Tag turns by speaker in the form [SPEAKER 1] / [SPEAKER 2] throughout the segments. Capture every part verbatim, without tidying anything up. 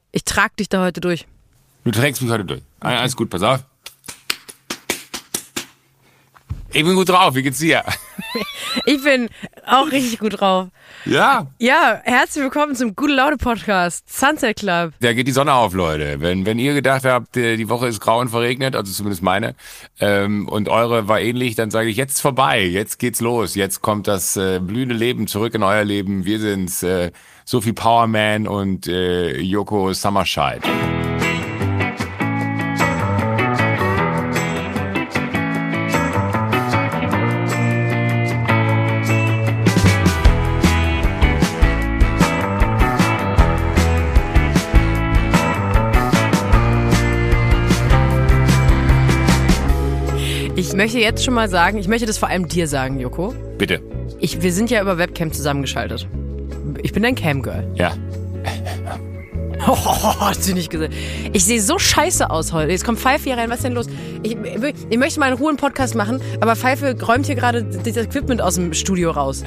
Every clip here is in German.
[SPEAKER 1] Ich trag dich da heute durch.
[SPEAKER 2] Du trägst mich heute durch. Okay. Alles gut, pass auf. Ich bin gut drauf, wie geht's dir?
[SPEAKER 1] Ich bin auch richtig gut drauf.
[SPEAKER 2] Ja?
[SPEAKER 1] Ja, herzlich willkommen zum Gute-Laune-Podcast, Sunset Club.
[SPEAKER 2] Da geht die Sonne auf, Leute. Wenn, wenn ihr gedacht habt, die Woche ist grau und verregnet, also zumindest meine, ähm, und eure war ähnlich, dann sage ich, jetzt ist vorbei, jetzt geht's los, jetzt kommt das äh, blühende Leben zurück in euer Leben. Wir sind's, äh, Sophie Powerman und äh, Joko Summerscheid.
[SPEAKER 1] Ich möchte jetzt schon mal sagen, ich möchte das vor allem dir sagen, Joko.
[SPEAKER 2] Bitte.
[SPEAKER 1] Ich, wir sind ja über Webcam zusammengeschaltet. Ich bin dein Camgirl.
[SPEAKER 2] Ja.
[SPEAKER 1] Oh, hast du nicht gesehen. Ich sehe so scheiße aus heute. Jetzt kommt Pfeife hier rein, was ist denn los? Ich, ich, ich möchte mal in Ruhe einen Podcast machen, aber Pfeife räumt hier gerade das Equipment aus dem Studio raus.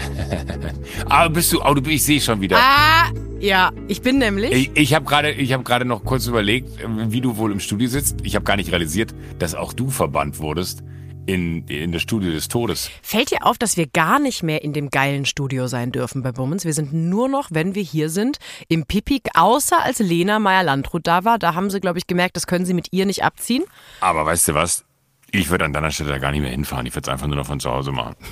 [SPEAKER 2] Aber bist du, oh, du ich sehe schon wieder.
[SPEAKER 1] Ah, ja, ich bin nämlich...
[SPEAKER 2] Ich, ich habe gerade ich hab gerade noch kurz überlegt, wie du wohl im Studio sitzt. Ich habe gar nicht realisiert, dass auch du verbannt wurdest. In, in das Studio des Todes.
[SPEAKER 1] Fällt dir auf, dass wir gar nicht mehr in dem geilen Studio sein dürfen bei Bummens? Wir sind nur noch, wenn wir hier sind, im Pipi, außer als Lena Meyer-Landrut da war. Da haben sie, glaube ich, gemerkt, das können sie mit ihr nicht abziehen.
[SPEAKER 2] Aber weißt du was? Ich würde an deiner Stelle da gar nicht mehr hinfahren. Ich würde es einfach nur noch von zu Hause machen.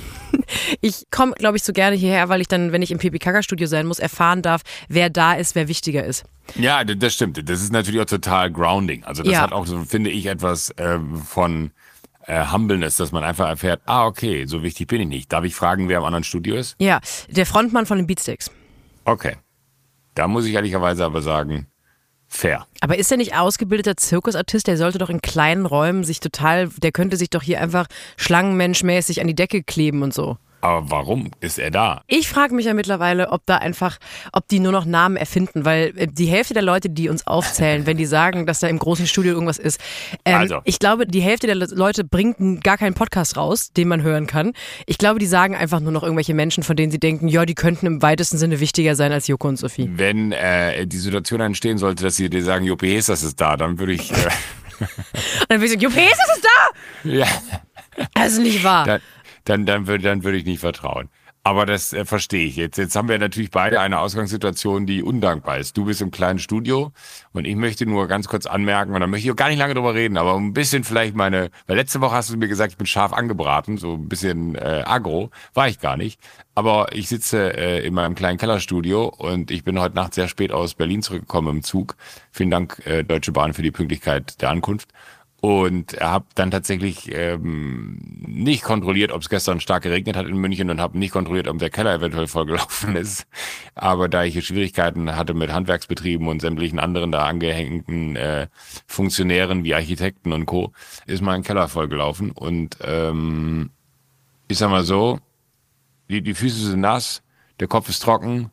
[SPEAKER 1] Ich komme, glaube ich, so gerne hierher, weil ich dann, wenn ich im Pipi-Kaka-Studio sein muss, erfahren darf, wer da ist, wer wichtiger ist.
[SPEAKER 2] Ja, das stimmt. Das ist natürlich auch total grounding. Also das ja. hat auch, so, finde ich, etwas äh, von... Humbleness, dass man einfach erfährt, ah, okay, so wichtig bin ich nicht. Darf ich fragen, wer im anderen Studio ist?
[SPEAKER 1] Ja, der Frontmann von den Beatsticks.
[SPEAKER 2] Okay. Da muss ich ehrlicherweise aber sagen, fair.
[SPEAKER 1] Aber ist er nicht ausgebildeter Zirkusartist? Der sollte doch in kleinen Räumen sich total, der könnte sich doch hier einfach schlangenmenschmäßig an die Decke kleben und so.
[SPEAKER 2] Aber warum ist er da?
[SPEAKER 1] Ich frage mich ja mittlerweile, ob da einfach, ob die nur noch Namen erfinden, weil die Hälfte der Leute, die uns aufzählen, wenn die sagen, dass da im großen Studio irgendwas ist, ähm, also. ich glaube, die Hälfte der Leute bringt gar keinen Podcast raus, den man hören kann. Ich glaube, die sagen einfach nur noch irgendwelche Menschen, von denen sie denken, ja, die könnten im weitesten Sinne wichtiger sein als Joko und Sophie.
[SPEAKER 2] Wenn äh, die Situation entstehen sollte, dass sie dir sagen, Juppie Hesas ist da, dann würde ich... Äh
[SPEAKER 1] dann würde ich sagen, Juppie Hesas ist da!
[SPEAKER 2] Ja.
[SPEAKER 1] Das ist nicht wahr.
[SPEAKER 2] Da Dann, dann würde dann würd ich nicht vertrauen. Aber das äh, verstehe ich. Jetzt, jetzt haben wir natürlich beide eine Ausgangssituation, die undankbar ist. Du bist im kleinen Studio und ich möchte nur ganz kurz anmerken, und da möchte ich auch gar nicht lange drüber reden, aber ein bisschen vielleicht meine, weil letzte Woche hast du mir gesagt, ich bin scharf angebraten, so ein bisschen äh, aggro, war ich gar nicht. Aber ich sitze äh, in meinem kleinen Kellerstudio und ich bin heute Nacht sehr spät aus Berlin zurückgekommen im Zug. Vielen Dank, äh, Deutsche Bahn, für die Pünktlichkeit der Ankunft. Und habe dann tatsächlich ähm, nicht kontrolliert, ob es gestern stark geregnet hat in München und habe nicht kontrolliert, ob der Keller eventuell vollgelaufen ist. Aber da ich hier Schwierigkeiten hatte mit Handwerksbetrieben und sämtlichen anderen da angehängten äh, Funktionären wie Architekten und Co., ist mein Keller vollgelaufen. Und ähm, ich sag mal so, die, die Füße sind nass, der Kopf ist trocken.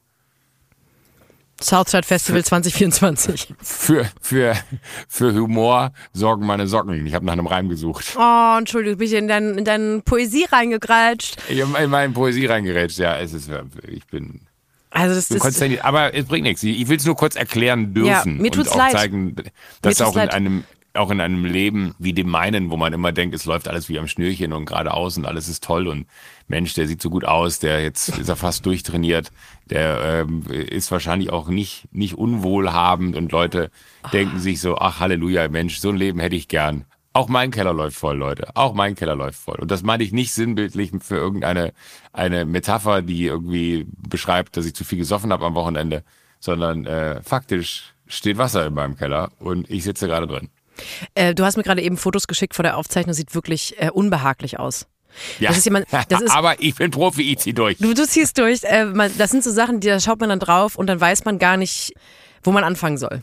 [SPEAKER 1] Southside Festival zwanzig vierundzwanzig.
[SPEAKER 2] Für, für, für Humor sorgen meine Socken. Ich habe nach einem Reim gesucht.
[SPEAKER 1] Oh, Entschuldigung, bin ich in deine in dein Poesie reingegrätscht?
[SPEAKER 2] Ich habe in meine Poesie reingerätscht, ja. Es ist, ich bin...
[SPEAKER 1] Also das
[SPEAKER 2] bin
[SPEAKER 1] ist...
[SPEAKER 2] Aber es bringt nichts. Ich will es nur kurz erklären dürfen.
[SPEAKER 1] Ja, mir tut's
[SPEAKER 2] und auch
[SPEAKER 1] leid.
[SPEAKER 2] zeigen, dass auch in
[SPEAKER 1] leid.
[SPEAKER 2] einem... auch in einem Leben wie dem meinen, wo man immer denkt, es läuft alles wie am Schnürchen und geradeaus und alles ist toll und Mensch, der sieht so gut aus, der jetzt ist er fast durchtrainiert, der ähm, ist wahrscheinlich auch nicht nicht unwohlhabend und Leute denken sich so, ach Halleluja, Mensch, so ein Leben hätte ich gern. Auch mein Keller läuft voll, Leute. Auch mein Keller läuft voll. Und das meine ich nicht sinnbildlich für irgendeine eine Metapher, die irgendwie beschreibt, dass ich zu viel gesoffen habe am Wochenende, sondern äh, faktisch steht Wasser in meinem Keller und ich sitze gerade drin.
[SPEAKER 1] Äh, du hast mir gerade eben Fotos geschickt vor der Aufzeichnung, sieht wirklich äh, unbehaglich aus.
[SPEAKER 2] Ja,
[SPEAKER 1] das ist jemand, das ist,
[SPEAKER 2] aber ich bin Profi, ich zieh durch.
[SPEAKER 1] Du, du ziehst durch. Äh, man, das sind so Sachen, die, da schaut man dann drauf und dann weiß man gar nicht, wo man anfangen soll.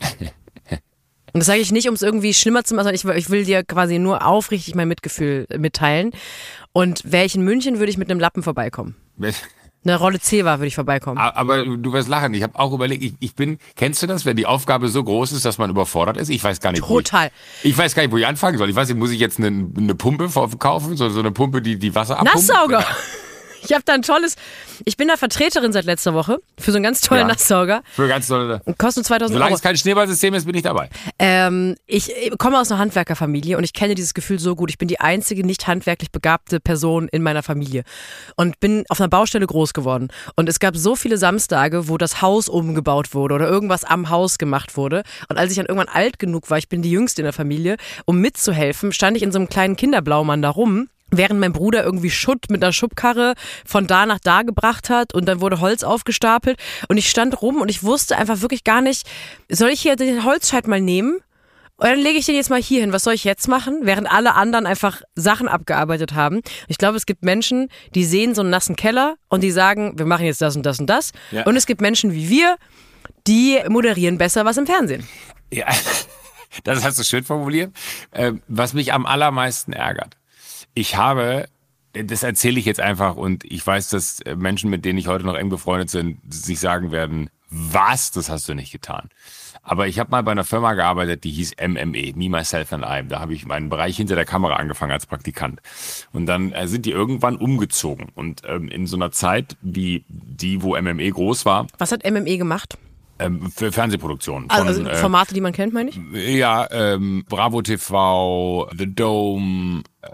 [SPEAKER 1] Und das sage ich nicht, um es irgendwie schlimmer zu machen, sondern ich, ich will dir quasi nur aufrichtig mein Mitgefühl mitteilen. Und wäre ich in München, würde ich mit einem Lappen vorbeikommen. Eine Rolle Zewa würde ich vorbeikommen.
[SPEAKER 2] Aber du wirst lachen. Ich habe auch überlegt, ich, ich bin, kennst du das, wenn die Aufgabe so groß ist, dass man überfordert ist? Ich weiß gar nicht,
[SPEAKER 1] Total.
[SPEAKER 2] Wo ich, ich weiß gar nicht, wo ich anfangen soll. Ich weiß nicht, muss ich jetzt eine, eine Pumpe kaufen? So, so eine Pumpe, die die Wasser abpumpt?
[SPEAKER 1] Nasssauger. Ich habe da ein tolles, ich bin da Vertreterin seit letzter Woche für so einen ganz tollen ja, Nasssauger.
[SPEAKER 2] Für ganz tolle.
[SPEAKER 1] Kostet nur zweitausend
[SPEAKER 2] Solange
[SPEAKER 1] Euro.
[SPEAKER 2] es kein Schneeballsystem ist, bin ich dabei.
[SPEAKER 1] Ähm, ich komme aus einer Handwerkerfamilie und ich kenne dieses Gefühl so gut. Ich bin die einzige nicht handwerklich begabte Person in meiner Familie und bin auf einer Baustelle groß geworden. Und es gab so viele Samstage, wo das Haus umgebaut wurde oder irgendwas am Haus gemacht wurde. Und als ich dann irgendwann alt genug war, ich bin die Jüngste in der Familie, um mitzuhelfen, stand ich in so einem kleinen Kinderblaumann da rum. Während mein Bruder irgendwie Schutt mit einer Schubkarre von da nach da gebracht hat und dann wurde Holz aufgestapelt und ich stand rum und ich wusste einfach wirklich gar nicht, soll ich hier den Holzscheit mal nehmen? Oder dann lege ich den jetzt mal hier hin, was soll ich jetzt machen? Während alle anderen einfach Sachen abgearbeitet haben. Ich glaube, es gibt Menschen, die sehen so einen nassen Keller und die sagen, wir machen jetzt das und das und das. Ja. Und es gibt Menschen wie wir, die moderieren besser was im Fernsehen.
[SPEAKER 2] Ja, das hast du schön formuliert. Was mich am allermeisten ärgert. Ich habe, das erzähle ich jetzt einfach und ich weiß, dass Menschen, mit denen ich heute noch eng befreundet bin, sich sagen werden, was, das hast du nicht getan. Aber ich habe mal bei einer Firma gearbeitet, die hieß M M E, Me, Myself and I. Da habe ich meinen Bereich hinter der Kamera angefangen als Praktikant. Und dann sind die irgendwann umgezogen. Und ähm, in so einer Zeit wie die, wo M M E groß war.
[SPEAKER 1] Was hat M M E gemacht?
[SPEAKER 2] Ähm, für Fernsehproduktionen.
[SPEAKER 1] Von, also Formate, äh, die man kennt, meine ich?
[SPEAKER 2] Ja, ähm, Bravo T V, The Dome, äh,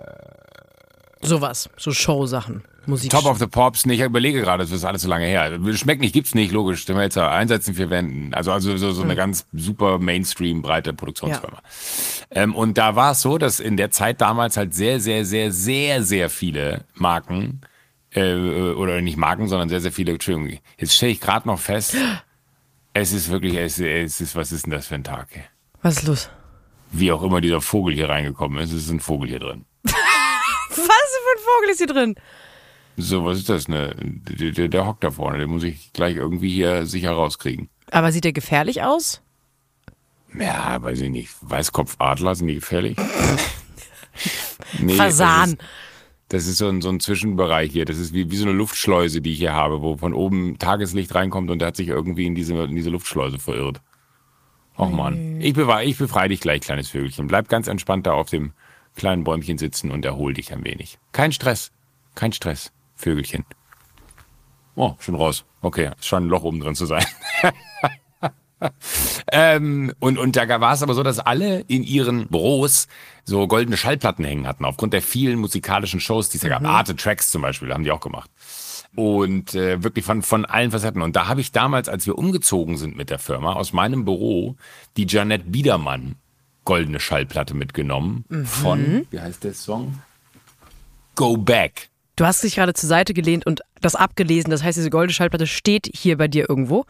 [SPEAKER 1] sowas, so Show-Sachen, Musik.
[SPEAKER 2] Top of the Pops, nicht, ich überlege gerade, das ist alles so lange her. Schmeckt nicht, gibt's nicht, logisch, den wir jetzt einsetzen, vier Wänden. Also, also so, so eine mhm. ganz super Mainstream, breite Produktionsfirma. Ja. Ähm, und da war es so, dass in der Zeit damals halt sehr, sehr, sehr, sehr, sehr viele Marken, äh, oder nicht Marken, sondern sehr, sehr viele, Entschuldigung, jetzt stelle ich gerade noch fest, es ist wirklich, es, es ist, was ist denn das für ein Tag?
[SPEAKER 1] Was ist los?
[SPEAKER 2] Wie auch immer dieser Vogel hier reingekommen ist, es ist ein Vogel hier drin.
[SPEAKER 1] Was für ein Vogel ist hier drin?
[SPEAKER 2] So, was ist das? Ne? Der, der, der hockt da vorne, den muss ich gleich irgendwie hier sicher rauskriegen.
[SPEAKER 1] Aber sieht der gefährlich aus?
[SPEAKER 2] Ja, weiß ich nicht. Weißkopfadler, sind die gefährlich?
[SPEAKER 1] Nee, Fasan.
[SPEAKER 2] Das ist, das ist so ein, so ein Zwischenbereich hier. Das ist wie, wie so eine Luftschleuse, die ich hier habe, wo von oben Tageslicht reinkommt und der hat sich irgendwie in diese, in diese Luftschleuse verirrt. Och Mann. Ich, bewahr, ich befreie dich gleich, kleines Vögelchen. Bleib ganz entspannt da auf dem kleinen Bäumchen sitzen und erhol dich ein wenig. Kein Stress. Kein Stress, Vögelchen. Oh, schon raus. Okay, es scheint ein Loch oben drin zu sein. ähm, und, und da war es aber so, dass alle in ihren Büros so goldene Schallplatten hängen hatten, aufgrund der vielen musikalischen Shows, die es ja gab. Arte Tracks zum Beispiel, haben die auch gemacht. Und äh, wirklich von, von allen Facetten. Und da habe ich damals, als wir umgezogen sind mit der Firma, aus meinem Büro die Jeanette Biedermann goldene Schallplatte mitgenommen mhm. von, wie heißt der Song? Go Back.
[SPEAKER 1] Du hast dich gerade zur Seite gelehnt und das abgelesen, das heißt, diese goldene Schallplatte steht hier bei dir irgendwo.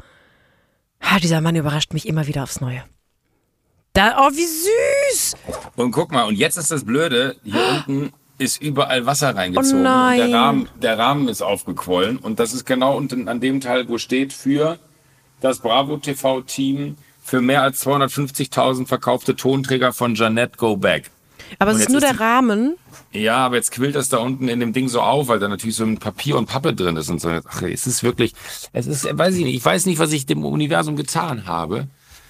[SPEAKER 1] Ah, dieser Mann überrascht mich immer wieder aufs Neue. Da, oh, wie süß!
[SPEAKER 2] Und guck mal, und jetzt ist das Blöde, hier oh. unten ist überall Wasser reingezogen.
[SPEAKER 1] Oh nein.
[SPEAKER 2] Und der Rahmen, der Rahmen ist aufgequollen und das ist genau unten an dem Teil, wo steht für das Bravo T V-Team für mehr als zweihundertfünfzigtausend verkaufte Tonträger von Jeanette Go Back.
[SPEAKER 1] Aber es ist nur der ist Rahmen.
[SPEAKER 2] Ja, aber jetzt quillt das da unten in dem Ding so auf, weil da natürlich so ein Papier und Pappe drin ist und so. Ach, es ist wirklich, es ist, weiß ich nicht, ich weiß nicht, was ich dem Universum getan habe,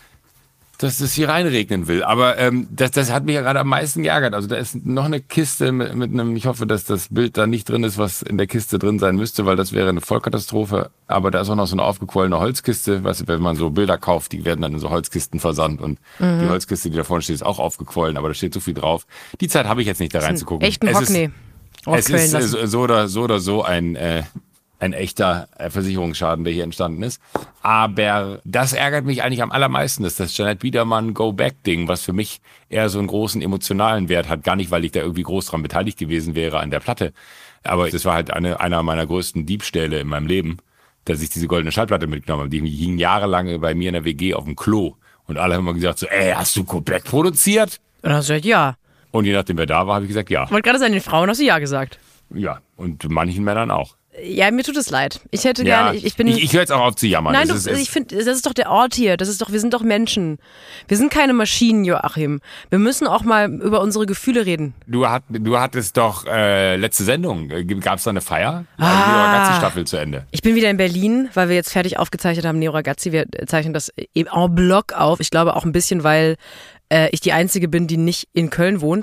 [SPEAKER 2] dass das hier reinregnen will. Aber ähm, das, das hat mich ja gerade am meisten geärgert. Also da ist noch eine Kiste mit, mit einem, ich hoffe, dass das Bild da nicht drin ist, was in der Kiste drin sein müsste, weil das wäre eine Vollkatastrophe. Aber da ist auch noch so eine aufgequollene Holzkiste. Weißt du, wenn man so Bilder kauft, die werden dann in so Holzkisten versandt. Und mhm. die Holzkiste, die da vorne steht, ist auch aufgequollen, aber da steht so viel drauf. Die Zeit habe ich jetzt nicht, da reinzugucken.
[SPEAKER 1] Echt ein Hockney.
[SPEAKER 2] Es ist, es ist so oder so oder so ein... Äh, ein echter Versicherungsschaden, der hier entstanden ist. Aber das ärgert mich eigentlich am allermeisten, dass das Jeanette Biedermann Go-Back-Ding, was für mich eher so einen großen emotionalen Wert hat. Gar nicht, weil ich da irgendwie groß dran beteiligt gewesen wäre an der Platte. Aber das war halt eine, einer meiner größten Diebstähle in meinem Leben, dass ich diese goldene Schallplatte mitgenommen habe. Die hing jahrelang bei mir in der W G auf dem Klo. Und alle haben immer gesagt so, ey, hast du Go-Back produziert?
[SPEAKER 1] Und dann hast du gesagt, ja.
[SPEAKER 2] Und je nachdem, wer da war, habe ich gesagt, ja.
[SPEAKER 1] Ich wollte gerade sagen, den Frauen hast du ja gesagt.
[SPEAKER 2] Ja, und manchen Männern auch.
[SPEAKER 1] Ja, mir tut es leid. Ich hätte
[SPEAKER 2] ja,
[SPEAKER 1] gerne, ich, ich bin...
[SPEAKER 2] Ich, ich höre jetzt auch auf zu jammern.
[SPEAKER 1] Nein,
[SPEAKER 2] das
[SPEAKER 1] du,
[SPEAKER 2] ist,
[SPEAKER 1] ich finde, das ist doch der Ort hier. Das ist doch, wir sind doch Menschen. Wir sind keine Maschinen, Joachim. Wir müssen auch mal über unsere Gefühle reden.
[SPEAKER 2] Du, hat, du hattest doch äh, letzte Sendung. Gab es da eine Feier?
[SPEAKER 1] Ah,
[SPEAKER 2] also die Neo Ragazzi-Staffel zu Ende.
[SPEAKER 1] Ich bin wieder in Berlin, weil wir jetzt fertig aufgezeichnet haben, Neo Ragazzi. Wir zeichnen das eben en bloc auf. Ich glaube auch ein bisschen, weil äh, ich die Einzige bin, die nicht in Köln wohnt.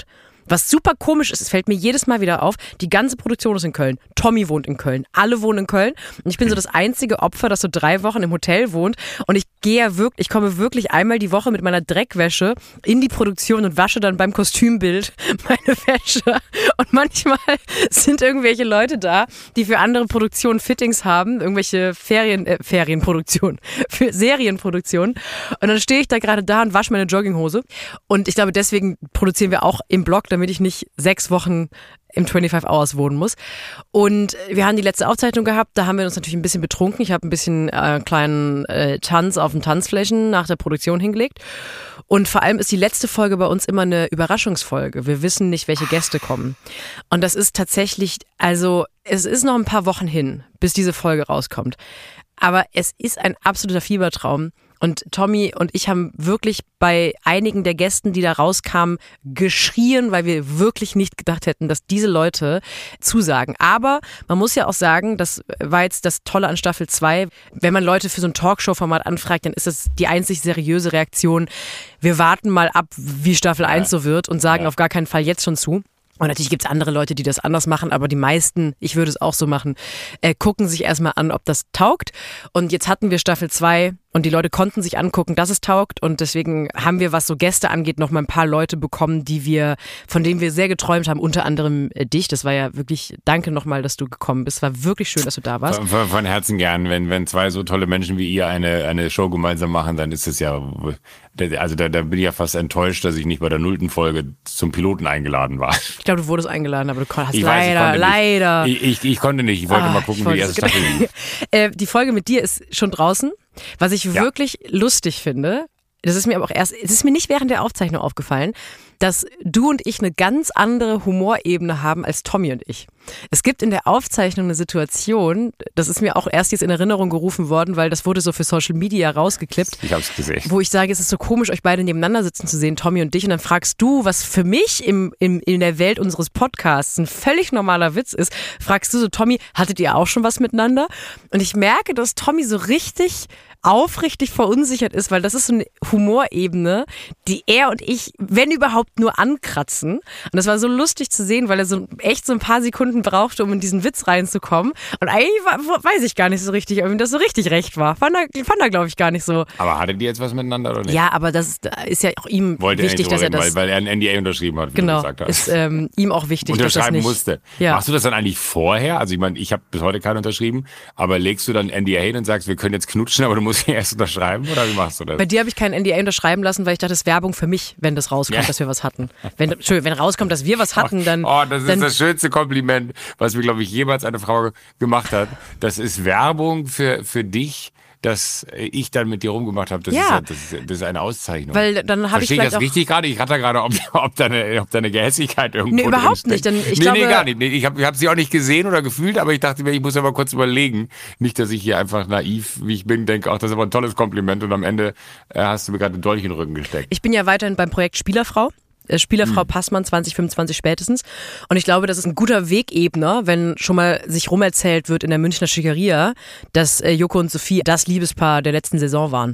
[SPEAKER 1] Was super komisch ist, es fällt mir jedes Mal wieder auf, die ganze Produktion ist in Köln. Tommy wohnt in Köln, alle wohnen in Köln und ich bin so das einzige Opfer, das so drei Wochen im Hotel wohnt und ich gehe ja wirklich, ich komme wirklich einmal die Woche mit meiner Dreckwäsche in die Produktion und wasche dann beim Kostümbild meine Wäsche und manchmal sind irgendwelche Leute da, die für andere Produktionen Fittings haben, irgendwelche Ferien, äh, Ferienproduktionen, für Serienproduktionen und dann stehe ich da gerade da und wasche meine Jogginghose und ich glaube, deswegen produzieren wir auch im Blog, damit ich nicht sechs Wochen im fünfundzwanzig Hours wohnen muss. Und wir haben die letzte Aufzeichnung gehabt, da haben wir uns natürlich ein bisschen betrunken. Ich habe ein bisschen äh, kleinen äh, Tanz auf den Tanzflächen nach der Produktion hingelegt. Und vor allem ist die letzte Folge bei uns immer eine Überraschungsfolge. Wir wissen nicht, welche Gäste kommen. Und das ist tatsächlich, also es ist noch ein paar Wochen hin, bis diese Folge rauskommt. Aber es ist ein absoluter Fiebertraum. Und Tommy und ich haben wirklich bei einigen der Gästen, die da rauskamen, geschrien, weil wir wirklich nicht gedacht hätten, dass diese Leute zusagen. Aber man muss ja auch sagen, das war jetzt das Tolle an Staffel zwei, wenn man Leute für so ein Talkshow-Format anfragt, dann ist das die einzig seriöse Reaktion. Wir warten mal ab, wie Staffel eins so wird und sagen
[SPEAKER 2] Ja.
[SPEAKER 1] auf gar keinen Fall jetzt schon zu. Und natürlich gibt's andere Leute, die das anders machen, aber die meisten, ich würde es auch so machen, äh, gucken sich erstmal an, ob das taugt. Und jetzt hatten wir Staffel zwei und die Leute konnten sich angucken, dass es taugt. Und deswegen haben wir, was so Gäste angeht, noch mal ein paar Leute bekommen, die wir, von denen wir sehr geträumt haben, unter anderem äh, dich. Das war ja wirklich, danke nochmal, dass du gekommen bist. War wirklich schön, dass du da warst.
[SPEAKER 2] Von, von Herzen gern. Wenn, wenn zwei so tolle Menschen wie ihr eine, eine Show gemeinsam machen, dann ist es ja, also da, da bin ich ja fast enttäuscht, dass ich nicht bei der nullten Folge zum Piloten eingeladen war.
[SPEAKER 1] Ich glaube, du wurdest eingeladen, aber du hast
[SPEAKER 2] Ich
[SPEAKER 1] leider,
[SPEAKER 2] weiß, ich
[SPEAKER 1] leider.
[SPEAKER 2] Nicht. Ich, ich, ich konnte nicht. Ich wollte
[SPEAKER 1] Ah,
[SPEAKER 2] mal gucken,
[SPEAKER 1] ich
[SPEAKER 2] wie die erste Staffel lief.
[SPEAKER 1] äh, Die Folge mit dir ist schon draußen. Was ich
[SPEAKER 2] Ja.
[SPEAKER 1] wirklich lustig finde, das ist mir aber auch erst, es ist mir nicht während der Aufzeichnung aufgefallen, dass du und ich eine ganz andere Humorebene haben als Tommy und ich. Es gibt in der Aufzeichnung eine Situation, das ist mir auch erst jetzt in Erinnerung gerufen worden, weil das wurde so für Social Media rausgeklippt.
[SPEAKER 2] Ich hab's gesehen.
[SPEAKER 1] Wo ich sage, es ist so komisch, euch beide nebeneinander sitzen zu sehen, Tommy und dich. Und dann fragst du, was für mich im, im, in der Welt unseres Podcasts ein völlig normaler Witz ist, fragst du so, Tommy, hattet ihr auch schon was miteinander? Und ich merke, dass Tommy so richtig aufrichtig verunsichert ist, weil das ist so eine Humorebene, die er und ich, wenn überhaupt, nur ankratzen. Und das war so lustig zu sehen, weil er so echt so ein paar Sekunden brauchte, um in diesen Witz reinzukommen. Und eigentlich war, weiß ich gar nicht so richtig, ob ihm das so richtig recht war. Fand er, fand er glaube ich, gar nicht so.
[SPEAKER 2] Aber hattet ihr jetzt was miteinander oder nicht?
[SPEAKER 1] Ja, aber das ist ja auch ihm
[SPEAKER 2] Wollte
[SPEAKER 1] wichtig, dass er
[SPEAKER 2] reden,
[SPEAKER 1] das...
[SPEAKER 2] Weil, weil er ein N D A unterschrieben hat, wie
[SPEAKER 1] genau,
[SPEAKER 2] du gesagt hast.
[SPEAKER 1] ist ähm, ihm auch wichtig, dass das
[SPEAKER 2] Unterschreiben
[SPEAKER 1] nicht...
[SPEAKER 2] musste.
[SPEAKER 1] Ja.
[SPEAKER 2] Machst du das dann eigentlich vorher? Also ich meine, ich habe bis heute keinen unterschrieben, aber legst du dann N D A hin und sagst, wir können jetzt knutschen, aber du musst ihn erst unterschreiben? Oder wie machst du das?
[SPEAKER 1] Bei dir habe ich keinen N D A unterschreiben lassen, weil ich dachte, das ist Werbung für mich, wenn das rauskommt,
[SPEAKER 2] Ja.
[SPEAKER 1] dass wir was hatten. Wenn, Entschuldigung, wenn rauskommt, dass wir was hatten, dann...
[SPEAKER 2] Oh, das ist
[SPEAKER 1] dann,
[SPEAKER 2] das schönste Kompliment, was mir, glaube ich, jemals eine Frau gemacht hat. Das ist Werbung für, für dich, dass ich dann mit dir rumgemacht habe. Das,
[SPEAKER 1] Ja.
[SPEAKER 2] ist, ja, das, ist, das ist eine Auszeichnung.
[SPEAKER 1] Weil dann habe ich
[SPEAKER 2] Verstehe ich
[SPEAKER 1] vielleicht
[SPEAKER 2] das
[SPEAKER 1] auch...
[SPEAKER 2] richtig gerade? Ich hatte gerade, ob, ob, deine, ob deine Gehässigkeit irgendwo
[SPEAKER 1] Nee, überhaupt
[SPEAKER 2] drinsteckt.
[SPEAKER 1] nicht, denn ich
[SPEAKER 2] nee,
[SPEAKER 1] glaube-
[SPEAKER 2] nee, gar nicht. Nee, ich habe ich hab sie auch nicht gesehen oder gefühlt, aber ich dachte mir, ich muss aber kurz überlegen. Nicht, dass ich hier einfach naiv, wie ich bin, denke, ach, das ist aber ein tolles Kompliment und am Ende äh, hast du mir gerade einen Dolch in den Rücken gesteckt.
[SPEAKER 1] Ich bin ja weiterhin beim Projekt Spielerfrau. Äh, Spielerfrau
[SPEAKER 2] Hm.
[SPEAKER 1] Passmann zwanzig fünfundzwanzig spätestens. Und ich glaube, das ist ein guter Wegebner, wenn schon mal sich rumerzählt wird in der Münchner Schickeria, dass äh, Joko und Sophie das Liebespaar der letzten Saison waren.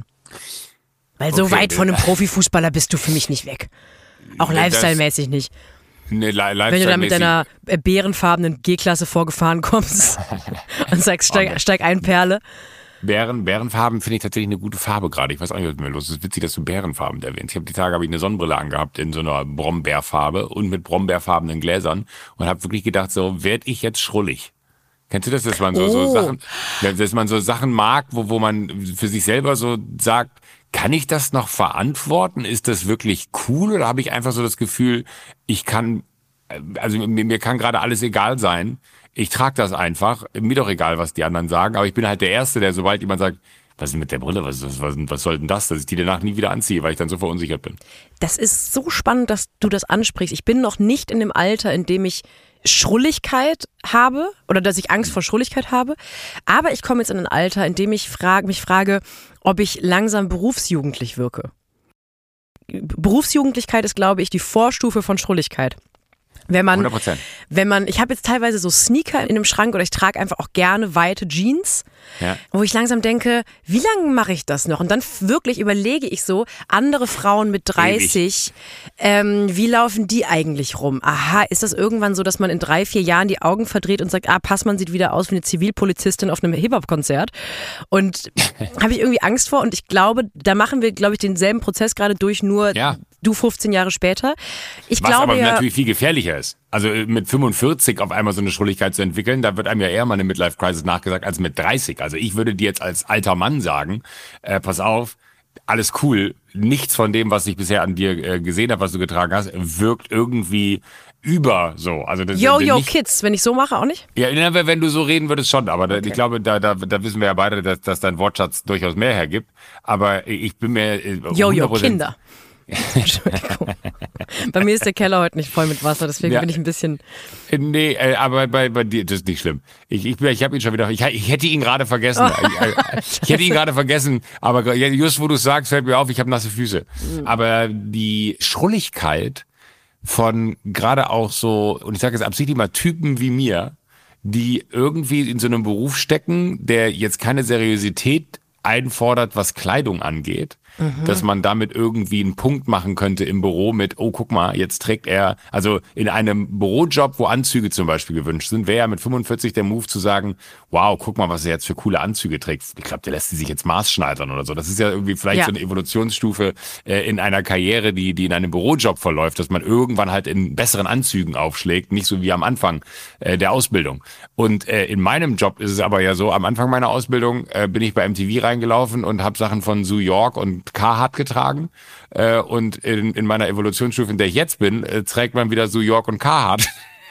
[SPEAKER 1] Weil so
[SPEAKER 2] Okay,
[SPEAKER 1] weit von einem Profifußballer bist du für mich nicht weg. Auch
[SPEAKER 2] Das-
[SPEAKER 1] Lifestyle-mäßig nicht.
[SPEAKER 2] Nee, li-
[SPEAKER 1] Wenn du da mit
[SPEAKER 2] lifestyle-mäßig-
[SPEAKER 1] deiner äh, bärenfarbenen G-Klasse vorgefahren kommst und sagst, steig, steig ein, Perle.
[SPEAKER 2] Bären, Bärenfarben finde ich tatsächlich eine gute Farbe gerade. Ich weiß auch nicht, was mit mir los ist. Es ist witzig, dass du Bärenfarben erwähnst. Ich habe die Tage habe ich eine Sonnenbrille angehabt in so einer Brombeerfarbe und mit brombeerfarbenen Gläsern und habe wirklich gedacht, so werd ich jetzt schrullig. Kennst du das, dass man so, so
[SPEAKER 1] Oh.
[SPEAKER 2] Sachen, dass man so Sachen mag, wo, wo man für sich selber so sagt, kann ich das noch verantworten? Ist das wirklich cool oder habe ich einfach so das Gefühl, ich kann, also mir, mir kann gerade alles egal sein. Ich trage das einfach. Mir doch egal, was die anderen sagen. Aber ich bin halt der Erste, der sobald jemand sagt, was ist denn mit der Brille? Was, was, was, was soll denn das? Dass ich die danach nie wieder anziehe, weil ich dann so verunsichert bin.
[SPEAKER 1] Das ist so spannend, dass du das ansprichst. Ich bin noch nicht in dem Alter, in dem ich Schrulligkeit habe oder dass ich Angst vor Schrulligkeit habe. Aber ich komme jetzt in ein Alter, in dem ich frage, mich frage, ob ich langsam berufsjugendlich wirke. Berufsjugendlichkeit ist, glaube ich, die Vorstufe von Schrulligkeit. Wenn man,
[SPEAKER 2] hundert Prozent.
[SPEAKER 1] wenn man, ich habe jetzt teilweise so Sneaker in einem Schrank oder ich trage einfach auch gerne weite Jeans, ja. wo ich langsam denke, wie lange mache ich das noch? Und dann wirklich überlege ich so, andere Frauen mit dreißig, ähm, wie laufen die eigentlich rum? Aha, ist das irgendwann so, dass man in drei, vier Jahren die Augen verdreht und sagt, ah, Passmann sieht wieder aus wie eine Zivilpolizistin auf einem Hip-Hop-Konzert? Und habe ich irgendwie Angst vor und ich glaube, da machen wir, glaube ich, denselben Prozess gerade durch, nur ja. du fünfzehn Jahre später. Ich
[SPEAKER 2] Was
[SPEAKER 1] glaube
[SPEAKER 2] aber
[SPEAKER 1] ja,
[SPEAKER 2] natürlich viel gefährlicher ist. Also mit fünfundvierzig auf einmal so eine Schrulligkeit zu entwickeln, da wird einem ja eher mal eine Midlife-Crisis nachgesagt als mit dreißig. Also ich würde dir jetzt als alter Mann sagen, äh, pass auf, alles cool, nichts von dem, was ich bisher an dir äh, gesehen habe, was du getragen hast, wirkt irgendwie über so. Also das,
[SPEAKER 1] yo, yo, nicht, Kids, wenn ich so mache, auch nicht?
[SPEAKER 2] Ja, wenn du so reden würdest, schon. Aber okay. ich glaube, da, da, da wissen wir ja beide, dass, dass dein Wortschatz durchaus mehr hergibt. Aber ich bin mir
[SPEAKER 1] Yo, yo, Kinder. Entschuldigung. Bei mir ist der Keller heute nicht voll mit Wasser, deswegen ja. bin ich ein bisschen...
[SPEAKER 2] Nee, äh, aber bei, bei dir, das ist nicht schlimm. Ich, ich, ich habe ihn schon wieder... Ich, ich hätte ihn gerade vergessen. ich, ich hätte ihn gerade vergessen, aber just wo du es sagst, fällt mir auf, ich habe nasse Füße. Mhm. Aber die Schrulligkeit von gerade auch so, und ich sage jetzt absichtlich mal Typen wie mir, die irgendwie in so einem Beruf stecken, der jetzt keine Seriosität einfordert, was Kleidung angeht, mhm. dass man damit irgendwie einen Punkt machen könnte im Büro mit, oh, guck mal, jetzt trägt er, also in einem Bürojob, wo Anzüge zum Beispiel gewünscht sind, wäre ja mit fünfundvierzig der Move zu sagen, wow, guck mal, was er jetzt für coole Anzüge trägt. Ich glaube, der lässt sie sich jetzt maßschneidern oder so. Das ist ja irgendwie vielleicht ja. so eine Evolutionsstufe äh, in einer Karriere, die die in einem Bürojob verläuft, dass man irgendwann halt in besseren Anzügen aufschlägt, nicht so wie am Anfang äh, der Ausbildung. Und äh, in meinem Job ist es aber ja so, am Anfang meiner Ausbildung äh, bin ich bei M T V reingelaufen und habe Sachen von New York und Carhartt getragen. Äh, und in, in meiner Evolutionsstufe, in der ich jetzt bin, äh, trägt man wieder New York und Carhartt.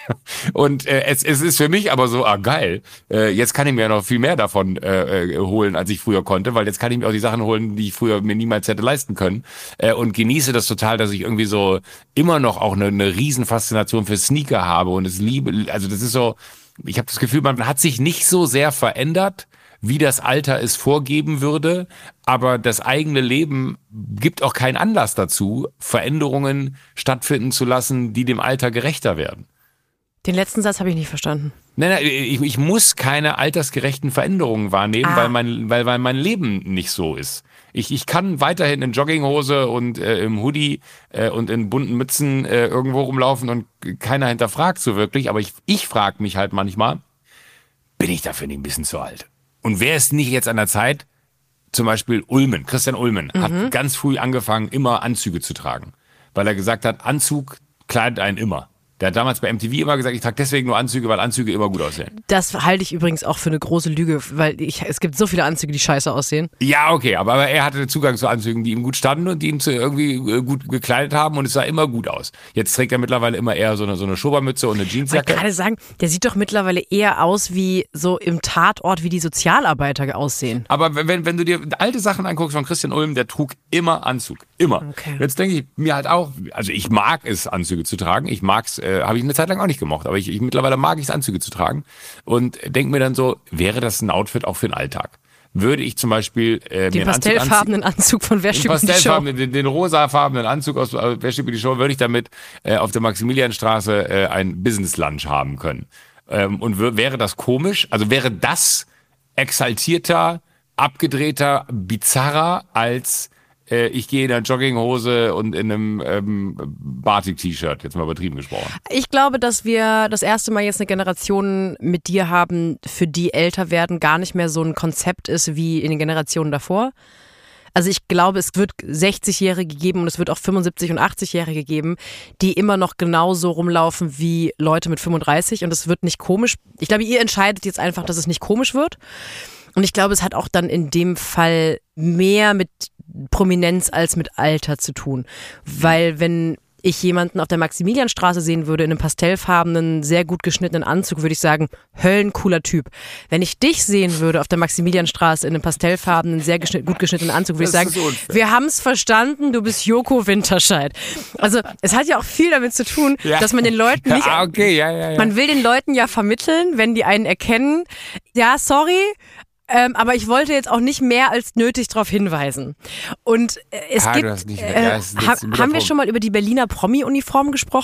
[SPEAKER 2] Und äh, es, es ist für mich aber so, ah geil, äh, jetzt kann ich mir noch viel mehr davon äh, holen, als ich früher konnte, weil jetzt kann ich mir auch die Sachen holen, die ich früher mir niemals hätte leisten können, äh, und genieße das total, dass ich irgendwie so immer noch auch eine, eine Riesenfaszination für Sneaker habe und es liebe, also das ist so, ich habe das Gefühl, man hat sich nicht so sehr verändert, wie das Alter es vorgeben würde, aber das eigene Leben gibt auch keinen Anlass dazu, Veränderungen stattfinden zu lassen, die dem Alter gerechter werden.
[SPEAKER 1] Den letzten Satz habe ich nicht verstanden.
[SPEAKER 2] Nein, nein, ich, ich muss keine altersgerechten Veränderungen wahrnehmen, ah. weil mein, weil, weil mein Leben nicht so ist. Ich, ich kann weiterhin in Jogginghose und äh, im Hoodie äh, und in bunten Mützen äh, irgendwo rumlaufen und keiner hinterfragt so wirklich, aber ich, ich frage mich halt manchmal, bin ich dafür nicht ein bisschen zu alt? Und wäre es nicht jetzt an der Zeit, zum Beispiel Ulmen, Christian Ulmen, mhm. hat ganz früh angefangen, immer Anzüge zu tragen, weil er gesagt hat, Anzug kleidet einen immer. Der hat damals bei M T V immer gesagt, ich trage deswegen nur Anzüge, weil Anzüge immer gut aussehen.
[SPEAKER 1] Das halte ich übrigens auch für eine große Lüge, weil ich, es gibt so viele Anzüge, die scheiße aussehen.
[SPEAKER 2] Ja, okay, aber, aber er hatte Zugang zu Anzügen, die ihm gut standen und die ihn zu irgendwie gut gekleidet haben und es sah immer gut aus. Jetzt trägt er mittlerweile immer eher so eine, so eine Schobermütze und eine Jeansjacke. Ich wollte gerade sagen, der sieht doch mittlerweile eher aus wie so im Tatort, wie die Sozialarbeiter aussehen. Aber wenn, wenn du dir alte Sachen anguckst von Christian Ulm, der trug immer Anzug. Immer. Okay. Jetzt denke ich mir halt auch, also ich mag es, Anzüge zu tragen. Ich mag es, äh, habe ich eine Zeit lang auch nicht gemocht, aber ich, ich mittlerweile mag ich es, Anzüge zu tragen und denke mir dann so, wäre das ein Outfit auch für den Alltag? Würde ich zum Beispiel äh,
[SPEAKER 1] den pastellfarbenen Anzug, Anzug von Wer steht die Show?
[SPEAKER 2] Den, den rosafarbenen Anzug aus äh, Wer steht die Show, würde ich damit äh, auf der Maximilianstraße äh, ein Business Lunch haben können. Ähm, und w- wäre das komisch? Also wäre das exaltierter, abgedrehter, bizarrer als ich gehe in einer Jogginghose und in einem ähm, Batik-T-Shirt, jetzt mal übertrieben gesprochen.
[SPEAKER 1] Ich glaube, dass wir das erste Mal jetzt eine Generation mit dir haben, für die älter werden gar nicht mehr so ein Konzept ist wie in den Generationen davor. Also ich glaube, es wird sechzigjährige geben und es wird auch fünfundsiebzig- und achtzigjährige geben, die immer noch genauso rumlaufen wie Leute mit fünfunddreißig und es wird nicht komisch. Ich glaube, ihr entscheidet jetzt einfach, dass es nicht komisch wird. Und ich glaube, es hat auch dann in dem Fall mehr mit Prominenz als mit Alter zu tun. Weil wenn ich jemanden auf der Maximilianstraße sehen würde in einem pastellfarbenen, sehr gut geschnittenen Anzug, würde ich sagen, höllencooler Typ. Wenn ich dich sehen würde auf der Maximilianstraße in einem pastellfarbenen, sehr geschnitt, gut geschnittenen Anzug, würde ich sagen, wir haben es verstanden, du bist Joko Winterscheid. Also es hat ja auch viel damit zu tun, ja. dass man den Leuten nicht...
[SPEAKER 2] Ah, okay, ja, ja, ja.
[SPEAKER 1] Man will den Leuten ja vermitteln, wenn die einen erkennen, ja, sorry, Ähm, aber ich wollte jetzt auch nicht mehr als nötig darauf hinweisen. Und äh, es
[SPEAKER 2] ah,
[SPEAKER 1] gibt,
[SPEAKER 2] du hast nicht,
[SPEAKER 1] äh,
[SPEAKER 2] ja, es ist
[SPEAKER 1] ha, haben wir schon mal über die Berliner Promi-Uniform gesprochen?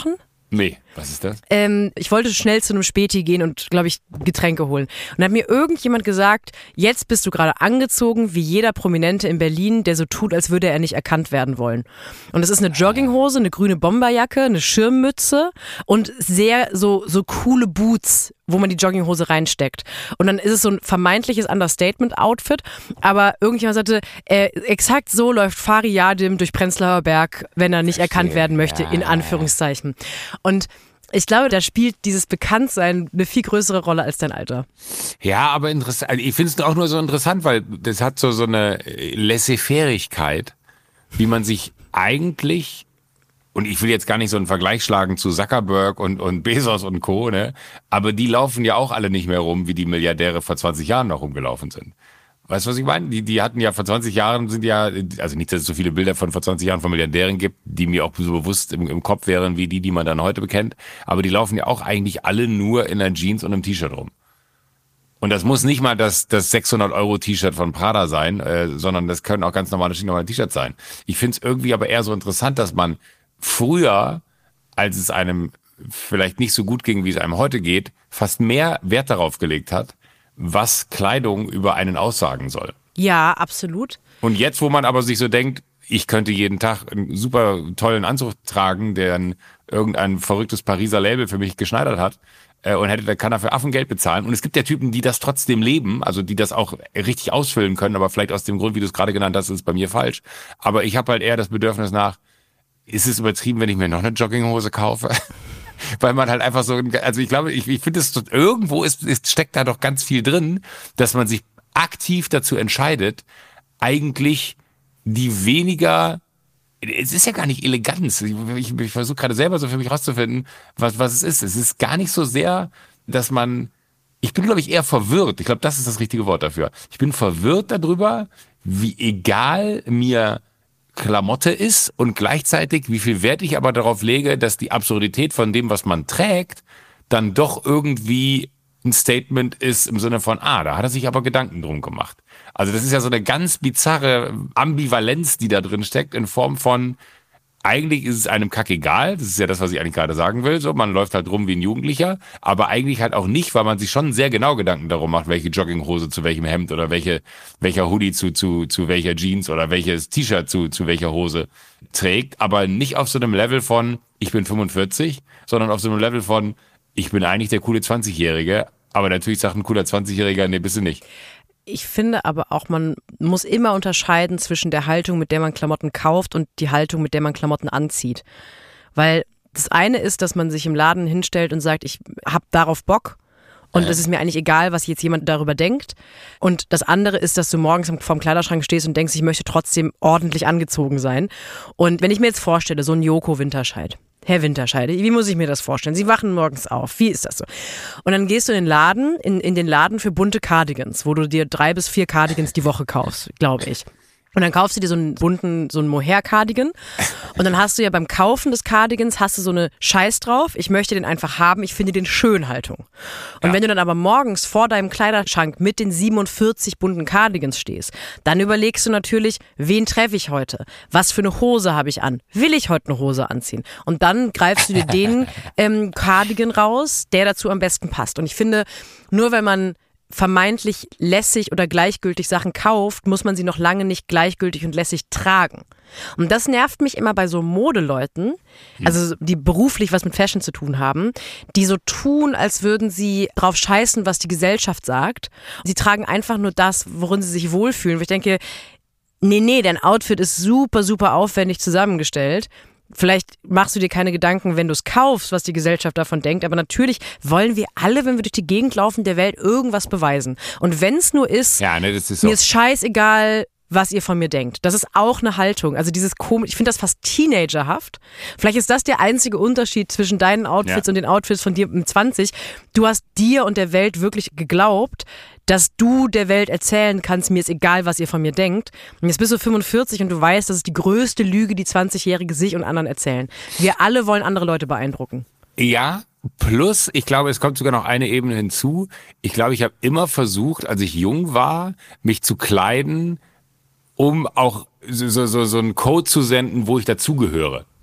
[SPEAKER 2] Nee, was ist das?
[SPEAKER 1] Ähm, ich wollte schnell zu einem Späti gehen und, glaube ich, Getränke holen. Und dann hat mir irgendjemand gesagt, jetzt bist du gerade angezogen wie jeder Prominente in Berlin, der so tut, als würde er nicht erkannt werden wollen. Und es ist eine Jogginghose, eine grüne Bomberjacke, eine Schirmmütze und sehr so, so coole Boots, wo man die Jogginghose reinsteckt. Und dann ist es so ein vermeintliches Understatement-Outfit, aber irgendjemand sagte, äh, exakt so läuft Fari Yadim durch Prenzlauer Berg, wenn er nicht erkannt werden möchte, in Anführungszeichen. Und ich glaube, da spielt dieses Bekanntsein eine viel größere Rolle als dein Alter.
[SPEAKER 2] Ja, aber interessant. Ich finde es auch nur so interessant, weil das hat so, so eine Laissez-faire-Igkeit, wie man sich eigentlich, und ich will jetzt gar nicht so einen Vergleich schlagen zu Zuckerberg und, und Bezos und Co., ne? Aber die laufen ja auch alle nicht mehr rum, wie die Milliardäre vor zwanzig Jahren noch rumgelaufen sind. Weißt du, was ich meine? Die, die hatten ja vor zwanzig Jahren, sind ja, also nicht, dass es so viele Bilder von vor zwanzig Jahren von Milliardären gibt, die mir auch so bewusst im, im Kopf wären, wie die, die man dann heute bekennt. Aber die laufen ja auch eigentlich alle nur in einer Jeans und einem T-Shirt rum. Und das muss nicht mal das, das sechshundert Euro T-Shirt von Prada sein, äh, sondern das können auch ganz normale, normale T-Shirts sein. Ich finde es irgendwie aber eher so interessant, dass man früher, als es einem vielleicht nicht so gut ging, wie es einem heute geht, fast mehr Wert darauf gelegt hat, was Kleidung über einen aussagen soll.
[SPEAKER 1] Ja, absolut.
[SPEAKER 2] Und jetzt, wo man aber sich so denkt, ich könnte jeden Tag einen super tollen Anzug tragen, der ein, irgendein verrücktes Pariser Label für mich geschneidert hat, äh, und hätte, da kann er für Affengeld bezahlen. Und es gibt ja Typen, die das trotzdem leben, also die das auch richtig ausfüllen können, aber vielleicht aus dem Grund, wie du es gerade genannt hast, ist es bei mir falsch. Aber ich habe halt eher das Bedürfnis nach, ist es übertrieben, wenn ich mir noch eine Jogginghose kaufe? Weil man halt einfach so, also ich glaube, ich, ich finde es, irgendwo ist, ist, steckt da doch ganz viel drin, dass man sich aktiv dazu entscheidet, eigentlich die weniger, es ist ja gar nicht Eleganz, ich, ich, ich versuche gerade selber so für mich rauszufinden, was, was es ist. Es ist gar nicht so sehr, dass man, ich bin glaube ich eher verwirrt, ich glaube das ist das richtige Wort dafür. Ich bin verwirrt darüber, wie egal mir Klamotte ist und gleichzeitig, wie viel Wert ich aber darauf lege, dass die Absurdität von dem, was man trägt, dann doch irgendwie ein Statement ist im Sinne von, ah, da hat er sich aber Gedanken drum gemacht. Also das ist ja so eine ganz bizarre Ambivalenz, die da drin steckt, in Form von, eigentlich ist es einem kackegal, das ist ja das, was ich eigentlich gerade sagen will, so, man läuft halt rum wie ein Jugendlicher, aber eigentlich halt auch nicht, weil man sich schon sehr genau Gedanken darum macht, welche Jogginghose zu welchem Hemd oder welche, welcher Hoodie zu, zu, zu welcher Jeans oder welches T-Shirt zu, zu welcher Hose trägt, aber nicht auf so einem Level von, ich bin fünfundvierzig, sondern auf so einem Level von, ich bin eigentlich der coole zwanzigjährige, aber natürlich sagt ein cooler zwanzigjähriger, nee, bist du nicht.
[SPEAKER 1] Ich finde aber auch, man muss immer unterscheiden zwischen der Haltung, mit der man Klamotten kauft und die Haltung, mit der man Klamotten anzieht. Weil das eine ist, dass man sich im Laden hinstellt und sagt, ich habe darauf Bock und es ist mir eigentlich egal, was jetzt jemand darüber denkt. Und das andere ist, dass du morgens vorm Kleiderschrank stehst und denkst, ich möchte trotzdem ordentlich angezogen sein. Und wenn ich mir jetzt vorstelle, so ein Joko Winterscheid, Herr Winterscheid, wie muss ich mir das vorstellen? Sie wachen morgens auf, wie ist das so? Und dann gehst du in den Laden, in, in den Laden für bunte Cardigans, wo du dir drei bis vier Cardigans die Woche kaufst, glaube ich. Und dann kaufst du dir so einen bunten, so einen Mohair-Cardigan und dann hast du ja beim Kaufen des Cardigans hast du so eine Scheiß drauf, ich möchte den einfach haben, ich finde den schön Haltung. Und ja. Wenn du dann aber morgens vor deinem Kleiderschrank mit den siebenundvierzig bunten Cardigans stehst, dann überlegst du natürlich, wen treffe ich heute? Was für eine Hose habe ich an? Will ich heute eine Hose anziehen? Und dann greifst du dir den ähm, Cardigan raus, der dazu am besten passt. Und ich finde, nur wenn man vermeintlich lässig oder gleichgültig Sachen kauft, muss man sie noch lange nicht gleichgültig und lässig tragen. Und das nervt mich immer bei so Modeleuten, also die beruflich was mit Fashion zu tun haben, die so tun, als würden sie drauf scheißen, was die Gesellschaft sagt. Sie tragen einfach nur das, worin sie sich wohlfühlen. Wo ich denke, nee, nee, dein Outfit ist super, super aufwendig zusammengestellt. Vielleicht machst du dir keine Gedanken, wenn du es kaufst, was die Gesellschaft davon denkt. Aber natürlich wollen wir alle, wenn wir durch die Gegend laufen, der Welt irgendwas beweisen. Und wenn es nur ist,
[SPEAKER 2] ja, ne, das ist so.
[SPEAKER 1] Mir ist scheißegal, was ihr von mir denkt. Das ist auch eine Haltung. Also dieses komisch, ich finde das fast teenagerhaft. Vielleicht ist das der einzige Unterschied zwischen deinen Outfits ja. und den Outfits von dir mit zwanzig. Du hast dir und der Welt wirklich geglaubt, dass du der Welt erzählen kannst, mir ist egal, was ihr von mir denkt. Und jetzt bist du fünfundvierzig und du weißt, das ist die größte Lüge, die zwanzigjährige sich und anderen erzählen. Wir alle wollen andere Leute beeindrucken.
[SPEAKER 2] Ja, plus, ich glaube, es kommt sogar noch eine Ebene hinzu. Ich glaube, ich habe immer versucht, als ich jung war, mich zu kleiden, um auch so, so, so einen Code zu senden, wo ich dazugehöre.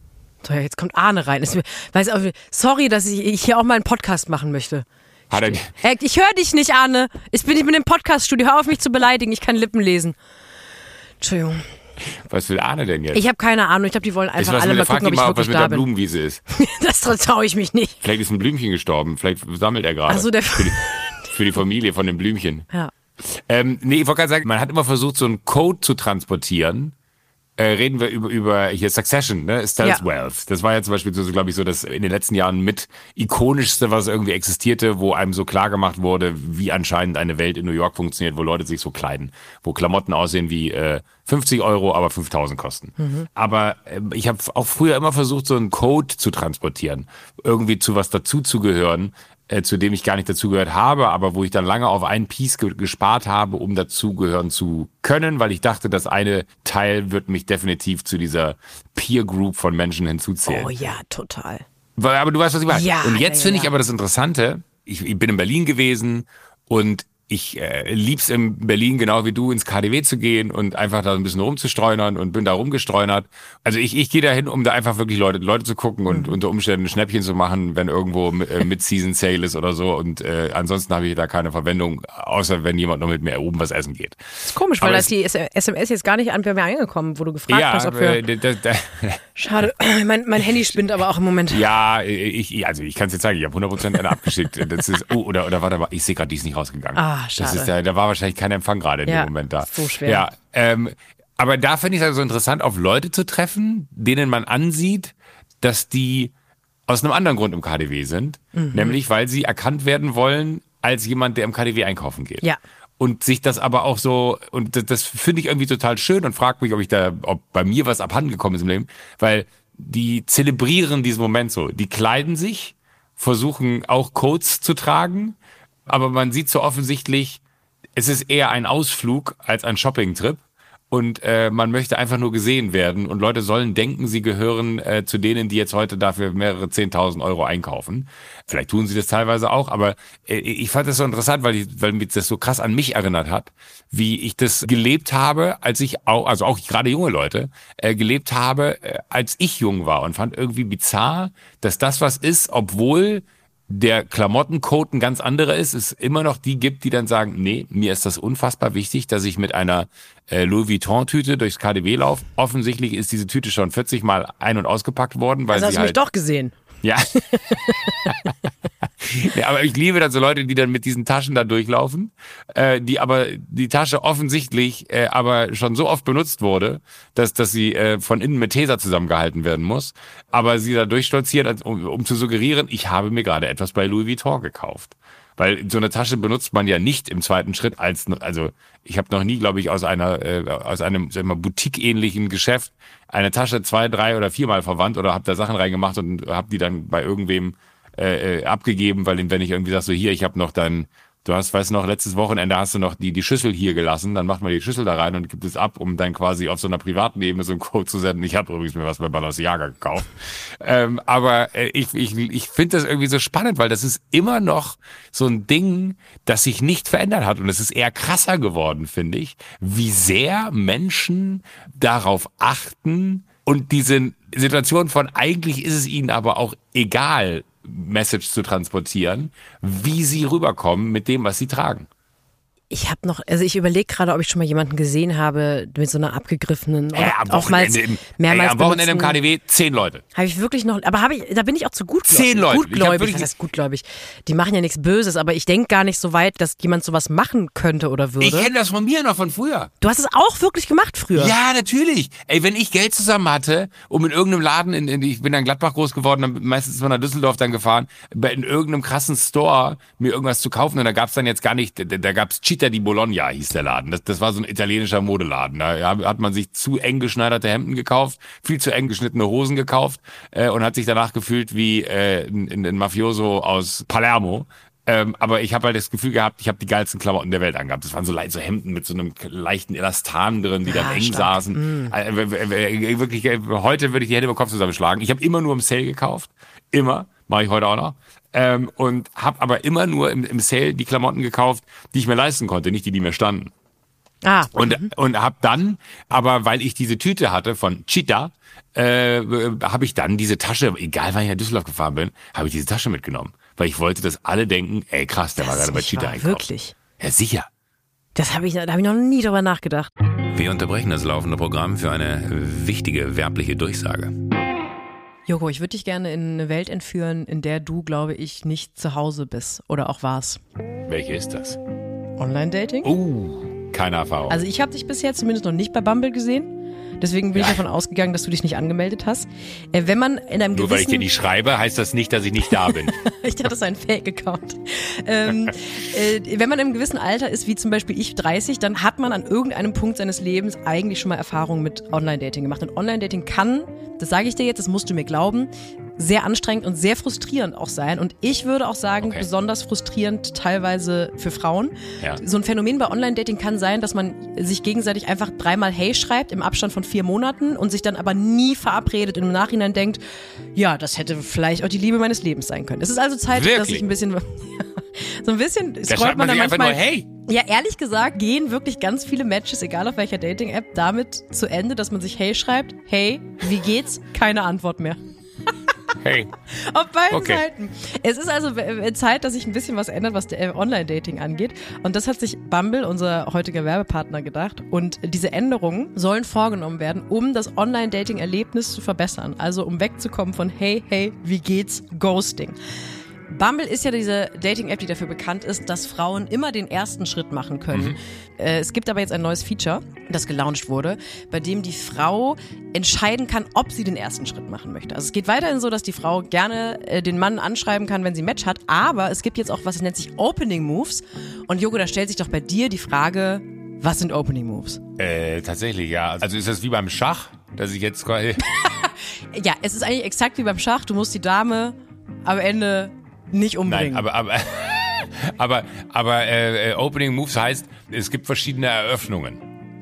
[SPEAKER 1] So, ja, jetzt kommt Arne rein. Ist, weiß auch, sorry, dass ich, ich hier auch mal einen Podcast machen möchte.
[SPEAKER 2] Hat er,
[SPEAKER 1] ich ich höre dich nicht, Arne. Ich bin, ich bin im Podcaststudio. Hör auf, mich zu beleidigen. Ich kann Lippen lesen. Entschuldigung.
[SPEAKER 2] Was will Arne denn jetzt?
[SPEAKER 1] Ich habe keine Ahnung. Ich glaube, die wollen einfach
[SPEAKER 2] was
[SPEAKER 1] alle
[SPEAKER 2] mit,
[SPEAKER 1] mal gucken, ob ich
[SPEAKER 2] mal,
[SPEAKER 1] wirklich
[SPEAKER 2] was mit
[SPEAKER 1] da
[SPEAKER 2] der
[SPEAKER 1] bin.
[SPEAKER 2] Blumenwiese ist.
[SPEAKER 1] Das traue ich mich nicht.
[SPEAKER 2] Vielleicht ist ein Blümchen gestorben. Vielleicht sammelt er gerade.
[SPEAKER 1] Ach so, der
[SPEAKER 2] für, die, für die Familie von dem Blümchen.
[SPEAKER 1] Ja.
[SPEAKER 2] Ähm, nee, ich wollte gerade sagen, man hat immer versucht, so einen Code zu transportieren. Äh, reden wir über, über hier Succession, ne? Stealth ja. Wealth. Das war ja zum Beispiel so, so glaube ich, so das in den letzten Jahren mit ikonischste, was irgendwie existierte, wo einem so klar gemacht wurde, wie anscheinend eine Welt in New York funktioniert, wo Leute sich so kleiden, wo Klamotten aussehen wie äh, fünfzig Euro, aber fünftausend kosten. Mhm. Aber äh, ich habe auch früher immer versucht, so einen Code zu transportieren, irgendwie zu was dazuzugehören, äh, zu dem ich gar nicht dazugehört habe, aber wo ich dann lange auf einen Piece ge- gespart habe, um dazugehören zu können, weil ich dachte, das eine Teil wird mich definitiv zu dieser Peer Group von Menschen hinzuzählen.
[SPEAKER 1] Oh ja, total.
[SPEAKER 2] Aber du weißt, was ich meine.
[SPEAKER 1] Ja,
[SPEAKER 2] und jetzt
[SPEAKER 1] ja,
[SPEAKER 2] finde
[SPEAKER 1] ja.
[SPEAKER 2] ich aber das Interessante, ich, ich bin in Berlin gewesen und ich äh, lieb's in Berlin, genau wie du, ins K D W zu gehen und einfach da ein bisschen rumzustreunern und bin da rumgestreunert. Also ich, ich gehe da hin, um da einfach wirklich Leute, Leute zu gucken und mhm. unter Umständen ein Schnäppchen zu machen, wenn irgendwo äh, Mid-Season-Sale ist oder so. Und äh, ansonsten habe ich da keine Verwendung, außer wenn jemand noch mit mir oben was essen geht.
[SPEAKER 1] Das ist komisch, weil da ist die S M S jetzt gar nicht an bei mir angekommen, wo du gefragt
[SPEAKER 2] ja,
[SPEAKER 1] hast, ob wir...
[SPEAKER 2] Äh, da, da,
[SPEAKER 1] Schade, mein, mein Handy spinnt aber auch im Moment.
[SPEAKER 2] Ja, ich, also ich kann es dir zeigen, ich habe hundert Prozent eine abgeschickt. Das ist, oh, oder, oder warte mal, ich sehe gerade, die ist nicht rausgegangen.
[SPEAKER 1] Ah, schade.
[SPEAKER 2] Das ist, da, da war wahrscheinlich kein Empfang gerade in
[SPEAKER 1] ja,
[SPEAKER 2] dem Moment da.
[SPEAKER 1] So schwer.
[SPEAKER 2] Ja, ähm, aber da finde ich es also interessant, auf Leute zu treffen, denen man ansieht, dass die aus einem anderen Grund im K D W sind. Mhm. Nämlich, weil sie erkannt werden wollen als jemand, der im K D W einkaufen geht.
[SPEAKER 1] Ja.
[SPEAKER 2] Und sich das aber auch so, und das, das finde ich irgendwie total schön und frage mich, ob ich da, ob bei mir was abhanden gekommen ist im Leben, weil die zelebrieren diesen Moment so. Die kleiden sich, versuchen auch Codes zu tragen, aber man sieht so offensichtlich, es ist eher ein Ausflug als ein Shoppingtrip. Und äh, man möchte einfach nur gesehen werden und Leute sollen denken, sie gehören äh, zu denen, die jetzt heute dafür mehrere zehntausend Euro einkaufen. Vielleicht tun sie das teilweise auch, aber äh, ich fand das so interessant, weil, ich, weil mich das so krass an mich erinnert hat, wie ich das gelebt habe, als ich auch, also auch gerade junge Leute, äh, gelebt habe, äh, als ich jung war und fand irgendwie bizarr, dass das was ist, obwohl der Klamottencode ein ganz anderer ist, es immer noch die gibt, die dann sagen, nee, mir ist das unfassbar wichtig, dass ich mit einer äh, Louis Vuitton-Tüte durchs K D W laufe. Offensichtlich ist diese Tüte schon vierzig Mal ein- und ausgepackt worden. Weil
[SPEAKER 1] also
[SPEAKER 2] sie
[SPEAKER 1] hast du
[SPEAKER 2] halt,
[SPEAKER 1] mich doch gesehen.
[SPEAKER 2] Ja. Ja, aber ich liebe dann so Leute, die dann mit diesen Taschen da durchlaufen, äh, die aber die Tasche offensichtlich äh, aber schon so oft benutzt wurde, dass dass sie äh, von innen mit Tesa zusammengehalten werden muss, aber sie da durchstolziert, um, um zu suggerieren, ich habe mir gerade etwas bei Louis Vuitton gekauft. Weil so eine Tasche benutzt man ja nicht im zweiten Schritt als, also ich habe noch nie, glaube ich, aus einer äh, aus einem sag ich mal, Boutique-ähnlichen Geschäft eine Tasche zwei, drei oder viermal verwandt oder habe da Sachen reingemacht und habe die dann bei irgendwem äh, abgegeben, weil wenn ich irgendwie sag so, hier, ich habe noch dann, du hast, weißt du noch, letztes Wochenende hast du noch die die Schüssel hier gelassen, dann macht man die Schüssel da rein und gibt es ab, um dann quasi auf so einer privaten Ebene so einen Code zu senden. Ich habe übrigens mir was bei Balenciaga gekauft. ähm, aber äh, ich ich ich finde das irgendwie so spannend, weil das ist immer noch so ein Ding, das sich nicht verändert hat und es ist eher krasser geworden, finde ich, wie sehr Menschen darauf achten und diese Situation von eigentlich ist es ihnen aber auch egal, Message zu transportieren, wie sie rüberkommen mit dem, was sie tragen.
[SPEAKER 1] Ich habe noch, also ich überlege gerade, ob ich schon mal jemanden gesehen habe mit so einer abgegriffenen
[SPEAKER 2] oder ja, am
[SPEAKER 1] Wochenende
[SPEAKER 2] im,
[SPEAKER 1] mehrmals
[SPEAKER 2] ey, am Wochenende im K D W zehn Leute.
[SPEAKER 1] Habe ich wirklich noch, aber habe ich, da bin ich auch zu gutgläubig.
[SPEAKER 2] Zehn Leute.
[SPEAKER 1] Gutgläubig, was heißt gutgläubig? Die machen ja nichts Böses, aber ich denke gar nicht so weit, dass jemand sowas machen könnte oder würde.
[SPEAKER 2] Ich kenne das von mir noch von früher.
[SPEAKER 1] Du hast es auch wirklich gemacht früher?
[SPEAKER 2] Ja, natürlich. Ey, wenn ich Geld zusammen hatte, um in irgendeinem Laden, in, in, ich bin dann in Gladbach groß geworden, dann meistens von nach Düsseldorf dann gefahren, in irgendeinem krassen Store mir irgendwas zu kaufen und da gab's dann jetzt gar nicht, da, da gab's Città di Bologna, hieß der Laden. Das, das war so ein italienischer Modeladen. Da hat man sich zu eng geschneiderte Hemden gekauft, viel zu eng geschnittene Hosen gekauft äh, und hat sich danach gefühlt wie äh, ein, ein Mafioso aus Palermo. Ähm, aber ich habe halt das Gefühl gehabt, ich habe die geilsten Klamotten der Welt angehabt. Das waren so, le- so Hemden mit so einem leichten Elastan drin, die ja, dann eng stark. saßen. Mm. Äh, wirklich, äh, heute würde ich die Hände über den Kopf zusammenschlagen. Ich habe immer nur im Sale gekauft. Immer. Mache ich heute auch noch. Ähm, und habe aber immer nur im, im Sale die Klamotten gekauft, die ich mir leisten konnte, nicht die, die mir standen.
[SPEAKER 1] Ah.
[SPEAKER 2] Und, und hab dann, aber weil ich diese Tüte hatte von Cheetah, äh, habe ich dann diese Tasche, egal wann ich nach Düsseldorf gefahren bin, habe ich diese Tasche mitgenommen. Weil ich wollte, dass alle denken, ey krass, der das war gerade bei Cheetah einkaufen.
[SPEAKER 1] Wirklich?
[SPEAKER 2] Ja, sicher.
[SPEAKER 1] Das habe ich, da habe ich noch nie drüber nachgedacht.
[SPEAKER 3] Wir unterbrechen das laufende Programm für eine wichtige werbliche Durchsage.
[SPEAKER 1] Joko, ich würde dich gerne in eine Welt entführen, in der du, glaube ich, nicht zu Hause bist oder auch warst.
[SPEAKER 2] Welche ist das?
[SPEAKER 1] Online-Dating?
[SPEAKER 2] Oh, keine Erfahrung.
[SPEAKER 1] Also ich habe dich bisher zumindest noch nicht bei Bumble gesehen. Deswegen bin ja. ich davon ausgegangen, dass du dich nicht angemeldet hast. Äh, wenn man in einem
[SPEAKER 2] Nur
[SPEAKER 1] gewissen...
[SPEAKER 2] weil ich dir nicht schreibe, heißt das nicht, dass ich nicht da bin.
[SPEAKER 1] Ich dachte, das ist ein Fake-Account. ähm, äh, wenn man in einem gewissen Alter ist, wie zum Beispiel ich dreißig, dann hat man an irgendeinem Punkt seines Lebens eigentlich schon mal Erfahrungen mit Online-Dating gemacht. Und Online-Dating kann, das sage ich dir jetzt, das musst du mir glauben, sehr anstrengend und sehr frustrierend auch sein. Und ich würde auch sagen, okay. besonders frustrierend teilweise für Frauen.
[SPEAKER 2] Ja.
[SPEAKER 1] So ein Phänomen bei Online-Dating kann sein, dass man sich gegenseitig einfach dreimal Hey schreibt im Abstand von vier Monaten und sich dann aber nie verabredet und im Nachhinein denkt, ja, das hätte vielleicht auch die Liebe meines Lebens sein können. Es ist also Zeit,
[SPEAKER 2] Wirklich?
[SPEAKER 1] dass ich ein bisschen, so ein bisschen
[SPEAKER 2] da screibt man, man dann manchmal, nur Hey.
[SPEAKER 1] Ja, ehrlich gesagt gehen wirklich ganz viele Matches, egal auf welcher Dating-App, damit zu Ende, dass man sich Hey schreibt, Hey, wie geht's? Keine Antwort mehr.
[SPEAKER 2] Hey.
[SPEAKER 1] Auf beiden
[SPEAKER 2] okay.
[SPEAKER 1] Seiten. Es ist also Zeit, dass sich ein bisschen was ändert, was Online-Dating angeht. Und das hat sich Bumble, unser heutiger Werbepartner, gedacht. Und diese Änderungen sollen vorgenommen werden, um das Online-Dating-Erlebnis zu verbessern. Also um wegzukommen von Hey, hey, wie geht's? Ghosting. Bumble ist ja diese Dating-App, die dafür bekannt ist, dass Frauen immer den ersten Schritt machen können. Mhm. Äh, es gibt aber jetzt ein neues Feature, das gelauncht wurde, bei dem die Frau entscheiden kann, ob sie den ersten Schritt machen möchte. Also es geht weiterhin so, dass die Frau gerne äh, den Mann anschreiben kann, wenn sie ein Match hat, aber es gibt jetzt auch, was nennt sich Opening Moves. Und Joko, da stellt sich doch bei dir die Frage, was sind Opening Moves?
[SPEAKER 2] Äh, tatsächlich, ja. Also ist das wie beim Schach, dass ich jetzt quasi...
[SPEAKER 1] Ja, es ist eigentlich exakt wie beim Schach. Du musst die Dame am Ende nicht umbringen.
[SPEAKER 2] Nein, aber aber aber, aber äh, Opening Moves heißt, es gibt verschiedene Eröffnungen.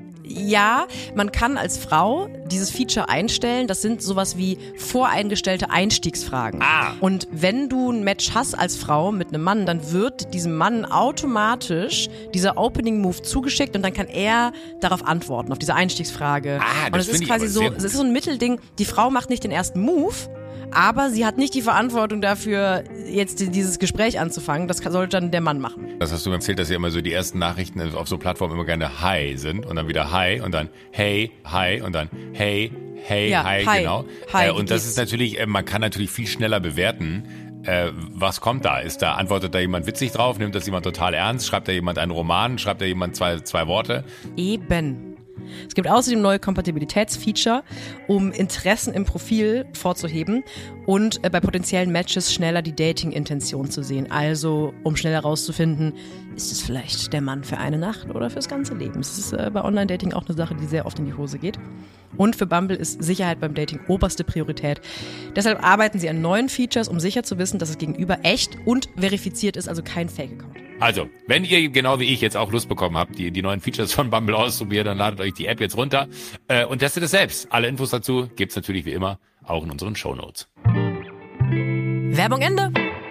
[SPEAKER 1] Ja, man kann als Frau dieses Feature einstellen. Das sind sowas wie voreingestellte Einstiegsfragen.
[SPEAKER 2] Ah.
[SPEAKER 1] Und wenn du ein Match hast als Frau mit einem Mann, dann wird diesem Mann automatisch dieser Opening Move zugeschickt und dann kann er darauf antworten, auf diese Einstiegsfrage.
[SPEAKER 2] Ah,
[SPEAKER 1] und es ist quasi so, es ist so ein Mittelding. Die Frau macht nicht den ersten Move, aber sie hat nicht die Verantwortung dafür, jetzt dieses Gespräch anzufangen. Das sollte dann der Mann machen.
[SPEAKER 2] Das hast du mir erzählt, dass ja immer so die ersten Nachrichten auf so Plattformen immer gerne Hi sind und dann wieder Hi und dann Hey, Hi und dann Hey, Hey,
[SPEAKER 1] ja,
[SPEAKER 2] Hi,
[SPEAKER 1] hi,
[SPEAKER 2] genau.
[SPEAKER 1] Hi,
[SPEAKER 2] äh, und das ist natürlich, äh, man kann natürlich viel schneller bewerten, äh, was kommt da? Ist da, antwortet da jemand witzig drauf? Nimmt das jemand total ernst? Schreibt da jemand einen Roman? Schreibt da jemand zwei, zwei Worte?
[SPEAKER 1] Eben. Es gibt außerdem neue Kompatibilitätsfeature, um Interessen im Profil vorzuheben und bei potenziellen Matches schneller die Dating-Intention zu sehen. Also, um schneller herauszufinden, ist es vielleicht der Mann für eine Nacht oder fürs ganze Leben. Das ist bei Online-Dating auch eine Sache, die sehr oft in die Hose geht. Und für Bumble ist Sicherheit beim Dating oberste Priorität. Deshalb arbeiten sie an neuen Features, um sicher zu wissen, dass das Gegenüber echt und verifiziert ist, also kein Fake-Account.
[SPEAKER 2] Also, wenn ihr genau wie ich jetzt auch Lust bekommen habt, die, die neuen Features von Bumble auszuprobieren, dann ladet euch die App jetzt runter äh, und testet es selbst. Alle Infos dazu gibt's natürlich wie immer auch in unseren Shownotes.
[SPEAKER 1] Werbung Ende.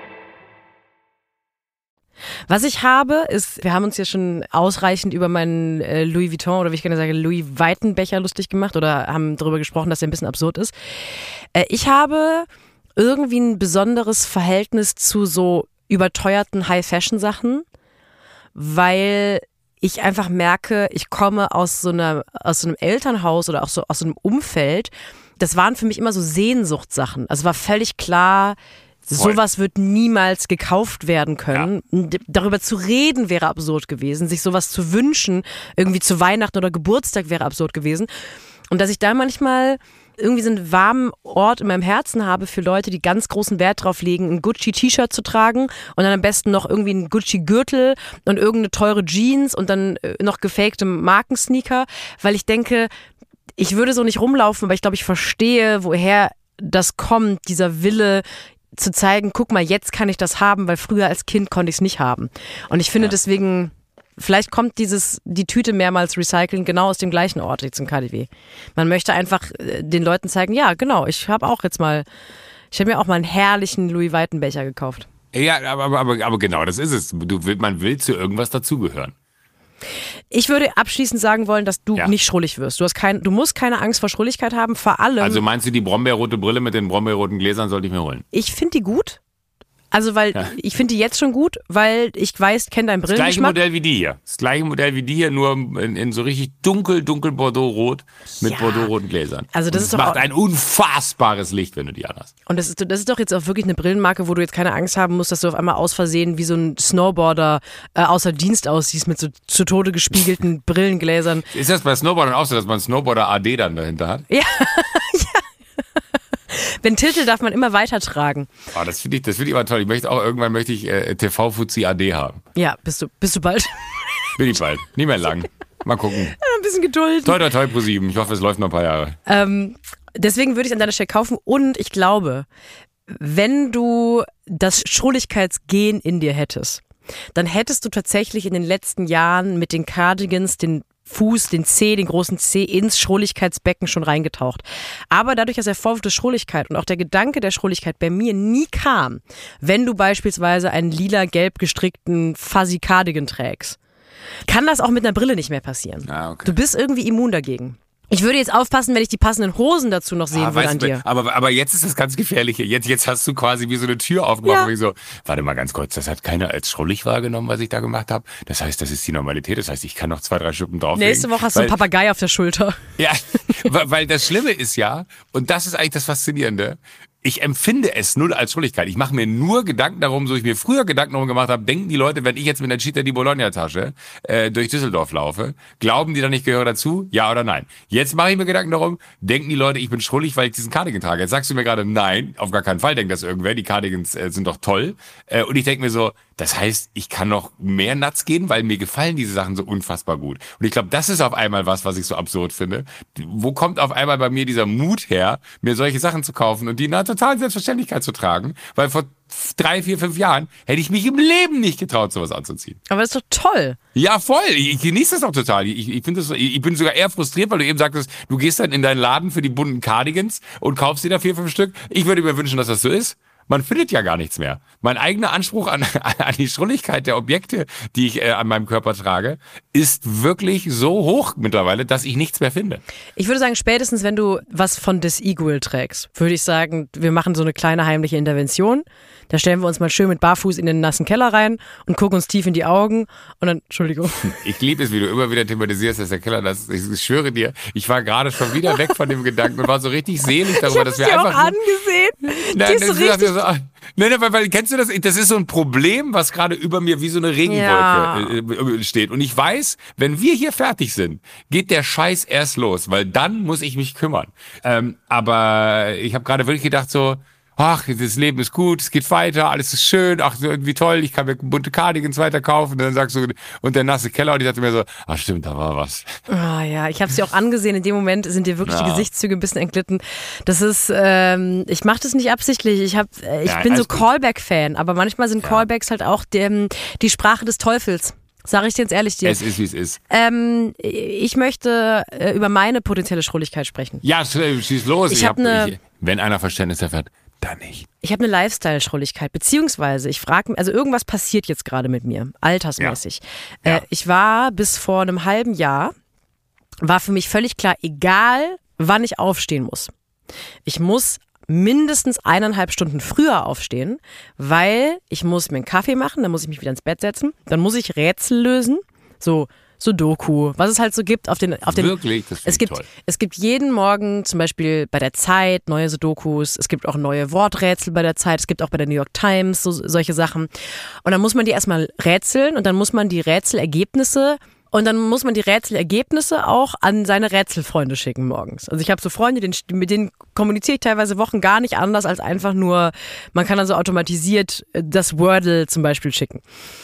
[SPEAKER 1] Was ich habe, ist, wir haben uns ja schon ausreichend über meinen äh, Louis Vuitton oder wie ich gerne sage, Louis Weitenbecher lustig gemacht oder haben darüber gesprochen, dass der ein bisschen absurd ist. Äh, ich habe irgendwie ein besonderes Verhältnis zu so überteuerten High-Fashion-Sachen, weil ich einfach merke, ich komme aus so einer, aus so einem Elternhaus oder auch so aus so einem Umfeld. Das waren für mich immer so Sehnsuchtssachen. Also war völlig klar, sowas wird niemals gekauft werden können. Ja. Darüber zu reden wäre absurd gewesen. Sich sowas zu wünschen, irgendwie zu Weihnachten oder Geburtstag wäre absurd gewesen. Und dass ich da manchmal irgendwie so einen warmen Ort in meinem Herzen habe für Leute, die ganz großen Wert drauf legen, ein Gucci-T-Shirt zu tragen und dann am besten noch irgendwie einen Gucci-Gürtel und irgendeine teure Jeans und dann noch gefakte Markensneaker, weil ich denke, ich würde so nicht rumlaufen, aber ich glaube, ich verstehe, woher das kommt, dieser Wille zu zeigen, guck mal, jetzt kann ich das haben, weil früher als Kind konnte ich es nicht haben. Und ich finde ja. deswegen, vielleicht kommt dieses, die Tüte mehrmals recyceln genau aus dem gleichen Ort wie zum K D W. Man möchte einfach den Leuten zeigen, ja genau, ich habe auch jetzt mal, ich habe mir auch mal einen herrlichen Louis Weitenbecher gekauft.
[SPEAKER 2] Ja, aber, aber, aber, aber genau, das ist es. Du, man will zu irgendwas dazugehören.
[SPEAKER 1] Ich würde abschließend sagen wollen, dass du
[SPEAKER 2] ja.
[SPEAKER 1] nicht schrullig wirst. Du, hast kein, du musst keine Angst vor Schrulligkeit haben, vor allem...
[SPEAKER 2] Also meinst du, die brombeerrote Brille mit den brombeerroten Gläsern sollte ich mir holen?
[SPEAKER 1] Ich finde die gut. Also, weil ja. ich finde die jetzt schon gut, weil ich weiß, kenne deinen Brillengeschmack.
[SPEAKER 2] Das gleiche Modell wie die hier. Das gleiche Modell wie die hier, nur in, in so richtig dunkel, dunkel Bordeaux-rot mit ja. Bordeaux-roten Gläsern.
[SPEAKER 1] Also das
[SPEAKER 2] und
[SPEAKER 1] ist
[SPEAKER 2] es
[SPEAKER 1] doch
[SPEAKER 2] macht ein unfassbares Licht, wenn du die anhast.
[SPEAKER 1] Und das ist, das ist doch jetzt auch wirklich eine Brillenmarke, wo du jetzt keine Angst haben musst, dass du auf einmal aus Versehen wie so ein Snowboarder äh, außer Dienst aussiehst mit so zu Tode gespiegelten Brillengläsern.
[SPEAKER 2] Ist das bei Snowboardern auch so, dass man Snowboarder A D dann dahinter hat?
[SPEAKER 1] Ja, ja. Den Titel darf man immer weitertragen.
[SPEAKER 2] Oh, das finde ich, das finde ich aber toll. Ich möchte auch irgendwann möchte ich äh, T V-Fuzzi A D haben.
[SPEAKER 1] Ja, bist du, bist du bald?
[SPEAKER 2] Bin ich bald. Nicht mehr lang. Mal gucken.
[SPEAKER 1] Ja, ein bisschen Geduld.
[SPEAKER 2] Toi, toi, toi, Pro sieben. Ich hoffe, es läuft noch ein paar Jahre.
[SPEAKER 1] Ähm, deswegen würde ich es an deiner Stelle kaufen. Und ich glaube, wenn du das Schrulligkeitsgen in dir hättest, dann hättest du tatsächlich in den letzten Jahren mit den Cardigans den Fuß, den Zeh, den großen Zeh ins Schrulligkeitsbecken schon reingetaucht. Aber dadurch, dass der Vorwurf der Schrulligkeit und auch der Gedanke der Schrulligkeit bei mir nie kam, wenn du beispielsweise einen lila-gelb gestrickten Fuzzy Cardigan trägst, kann das auch mit einer Brille nicht mehr passieren.
[SPEAKER 2] Ah, okay.
[SPEAKER 1] Du bist irgendwie immun dagegen. Ich würde jetzt aufpassen, wenn ich die passenden Hosen dazu noch sehen
[SPEAKER 2] ah,
[SPEAKER 1] würde an dir.
[SPEAKER 2] Aber, aber jetzt ist das ganz Gefährliche. Jetzt, jetzt hast du quasi wie so eine Tür aufgemacht.
[SPEAKER 1] Ja.
[SPEAKER 2] Und ich so, warte mal ganz kurz, das hat keiner als schrullig wahrgenommen, was ich da gemacht habe. Das heißt, das ist die Normalität. Das heißt, ich kann noch zwei, drei Schuppen drauflegen.
[SPEAKER 1] Nächste Woche hast du einen Papagei auf der Schulter.
[SPEAKER 2] Ja, weil das Schlimme ist ja, und das ist eigentlich das Faszinierende, ich empfinde es null als Schrulligkeit. Ich mache mir nur Gedanken darum, so ich mir früher Gedanken darum gemacht habe, denken die Leute, wenn ich jetzt mit einer Città di Bologna-Tasche äh, durch Düsseldorf laufe, glauben die dann, ich gehöre dazu? Ja oder nein? Jetzt mache ich mir Gedanken darum, denken die Leute, ich bin schrullig, weil ich diesen Cardigan trage. Jetzt sagst du mir gerade, nein, auf gar keinen Fall denkt das irgendwer, die Cardigans äh, sind doch toll. Äh, und ich denke mir so, das heißt, ich kann noch mehr nuts gehen, weil mir gefallen diese Sachen so unfassbar gut. Und ich glaube, das ist auf einmal was, was ich so absurd finde. Wo kommt auf einmal bei mir dieser Mut her, mir solche Sachen zu kaufen und die in einer totalen Selbstverständlichkeit zu tragen? Weil vor drei, vier, fünf Jahren hätte ich mich im Leben nicht getraut, sowas anzuziehen.
[SPEAKER 1] Aber das ist doch toll.
[SPEAKER 2] Ja, voll. Ich, ich genieße das auch total. Ich, ich, finde das, ich bin sogar eher frustriert, weil du eben sagtest, du gehst dann in deinen Laden für die bunten Cardigans und kaufst dir da vier, fünf Stück. Ich würde mir wünschen, dass das so ist. Man findet ja gar nichts mehr. Mein eigener Anspruch an, an die Schrulligkeit der Objekte, die ich äh, an meinem Körper trage, ist wirklich so hoch mittlerweile, dass ich nichts mehr finde.
[SPEAKER 1] Ich würde sagen, spätestens wenn du was von Desigual trägst, würde ich sagen, wir machen so eine kleine heimliche Intervention. Da stellen wir uns mal schön mit Barfuß in den nassen Keller rein und gucken uns tief in die Augen und dann, Entschuldigung.
[SPEAKER 2] Ich liebe es, wie du immer wieder thematisierst, dass der Keller, das, ich, ich schwöre dir, ich war gerade schon wieder weg von dem Gedanken und war so richtig selig darüber, dass wir
[SPEAKER 1] dir
[SPEAKER 2] einfach...
[SPEAKER 1] auch angesehen.
[SPEAKER 2] Nein,
[SPEAKER 1] das ist so richtig...
[SPEAKER 2] so, nein, nein, weil, weil, kennst du das? Das ist so ein Problem, was gerade über mir wie so eine Regenwolke ja. äh, steht. Und ich weiß, wenn wir hier fertig sind, geht der Scheiß erst los, weil dann muss ich mich kümmern. Ähm, aber ich habe gerade wirklich gedacht so, ach, das Leben ist gut, es geht weiter, alles ist schön, ach, wie toll, ich kann mir bunte Cardigans weiter kaufen. Und dann sagst du, und der nasse Keller, und ich dachte mir so, ach stimmt, da war was.
[SPEAKER 1] Ah ja, ich habe es dir auch angesehen, in dem Moment sind dir wirklich
[SPEAKER 2] ja.
[SPEAKER 1] die Gesichtszüge ein bisschen entglitten. Das ist, ähm, ich mache das nicht absichtlich, ich, hab, ich
[SPEAKER 2] ja,
[SPEAKER 1] bin so Callback-Fan, aber manchmal sind ja. Callbacks halt auch die, die Sprache des Teufels. Sag ich dir jetzt ehrlich dir.
[SPEAKER 2] Es ist, wie es ist.
[SPEAKER 1] Ähm, ich möchte äh, über meine potenzielle Schrulligkeit sprechen.
[SPEAKER 2] Ja, schieß los.
[SPEAKER 1] Ich
[SPEAKER 2] ich
[SPEAKER 1] hab ne,
[SPEAKER 2] ich, wenn einer Verständnis erfährt, dann nicht.
[SPEAKER 1] Ich habe eine Lifestyle-Schrulligkeit, beziehungsweise ich frage mich, also irgendwas passiert jetzt gerade mit mir, altersmäßig. Ja. Äh, ja. Ich war bis vor einem halben Jahr, war für mich völlig klar, egal wann ich aufstehen muss. Ich muss mindestens eineinhalb Stunden früher aufstehen, weil ich muss mir einen Kaffee machen, dann muss ich mich wieder ins Bett setzen, dann muss ich Rätsel lösen, so Sudoku, was es halt so gibt auf den, auf den.
[SPEAKER 2] Wirklich, das
[SPEAKER 1] es gibt,
[SPEAKER 2] toll.
[SPEAKER 1] Es gibt jeden Morgen zum Beispiel bei der Zeit neue Sudokus, es gibt auch neue Worträtsel bei der Zeit, es gibt auch bei der New York Times so, solche Sachen. Und dann muss man die erstmal rätseln und dann muss man die Rätselergebnisse Und dann muss man die Rätselergebnisse auch an seine Rätselfreunde schicken morgens. Also ich habe so Freunde, mit denen kommuniziere ich teilweise Wochen gar nicht anders als einfach nur, man kann also automatisiert das Wordle zum Beispiel schicken.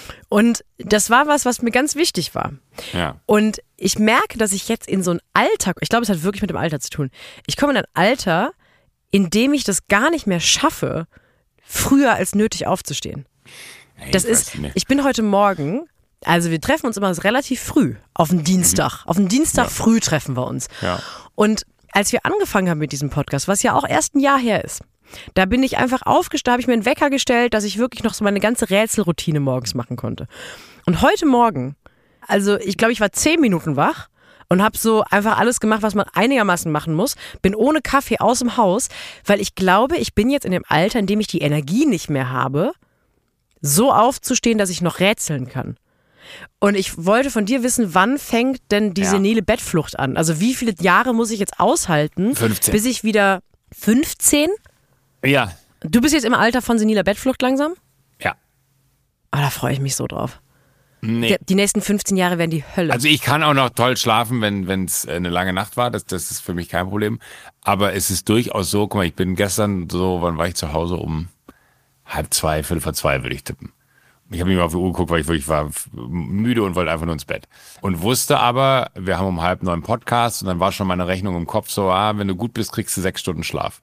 [SPEAKER 1] Und das war was, was mir ganz wichtig war.
[SPEAKER 2] Ja.
[SPEAKER 1] Und ich merke, dass ich jetzt in so ein Alter, ich glaube, es hat wirklich mit dem Alter zu tun, ich komme in ein Alter, in dem ich das gar nicht mehr schaffe, früher als nötig aufzustehen.
[SPEAKER 2] Hey,
[SPEAKER 1] das ist, ich bin heute Morgen... Also wir treffen uns immer relativ früh, auf den Dienstag. Mhm. Auf den Dienstag ja. früh treffen wir uns.
[SPEAKER 2] Ja.
[SPEAKER 1] Und als wir angefangen haben mit diesem Podcast, was ja auch erst ein Jahr her ist, da bin ich einfach aufgestanden, habe ich mir einen Wecker gestellt, dass ich wirklich noch so meine ganze Rätselroutine morgens machen konnte. Und heute Morgen also ich glaube, ich war zehn Minuten wach und habe so einfach alles gemacht, was man einigermaßen machen muss. Bin ohne Kaffee aus dem Haus, weil ich glaube, ich bin jetzt in dem Alter, in dem ich die Energie nicht mehr habe, so aufzustehen, dass ich noch rätseln kann. Und ich wollte von dir wissen, wann fängt denn die ja. senile Bettflucht an? Also wie viele Jahre muss ich jetzt aushalten,
[SPEAKER 2] fünfzehn
[SPEAKER 1] bis ich wieder fünfzehn?
[SPEAKER 2] Ja.
[SPEAKER 1] Du bist jetzt im Alter von seniler Bettflucht langsam?
[SPEAKER 2] Ja.
[SPEAKER 1] Oh, da freue ich mich so drauf.
[SPEAKER 2] Nee.
[SPEAKER 1] Die, die nächsten fünfzehn Jahre werden die Hölle.
[SPEAKER 2] Also ich kann auch noch toll schlafen, wenn es eine lange Nacht war. Das, das ist für mich kein Problem. Aber es ist durchaus so, guck mal, ich bin gestern so, wann war ich zu Hause? Um halb zwei, viertel vor zwei würde ich tippen. Ich habe nicht mal auf die Uhr geguckt, weil ich wirklich war müde und wollte einfach nur ins Bett. Und wusste aber, wir haben um halb neun Podcast und dann war schon meine Rechnung im Kopf so, ah, wenn du gut bist, kriegst du sechs Stunden Schlaf.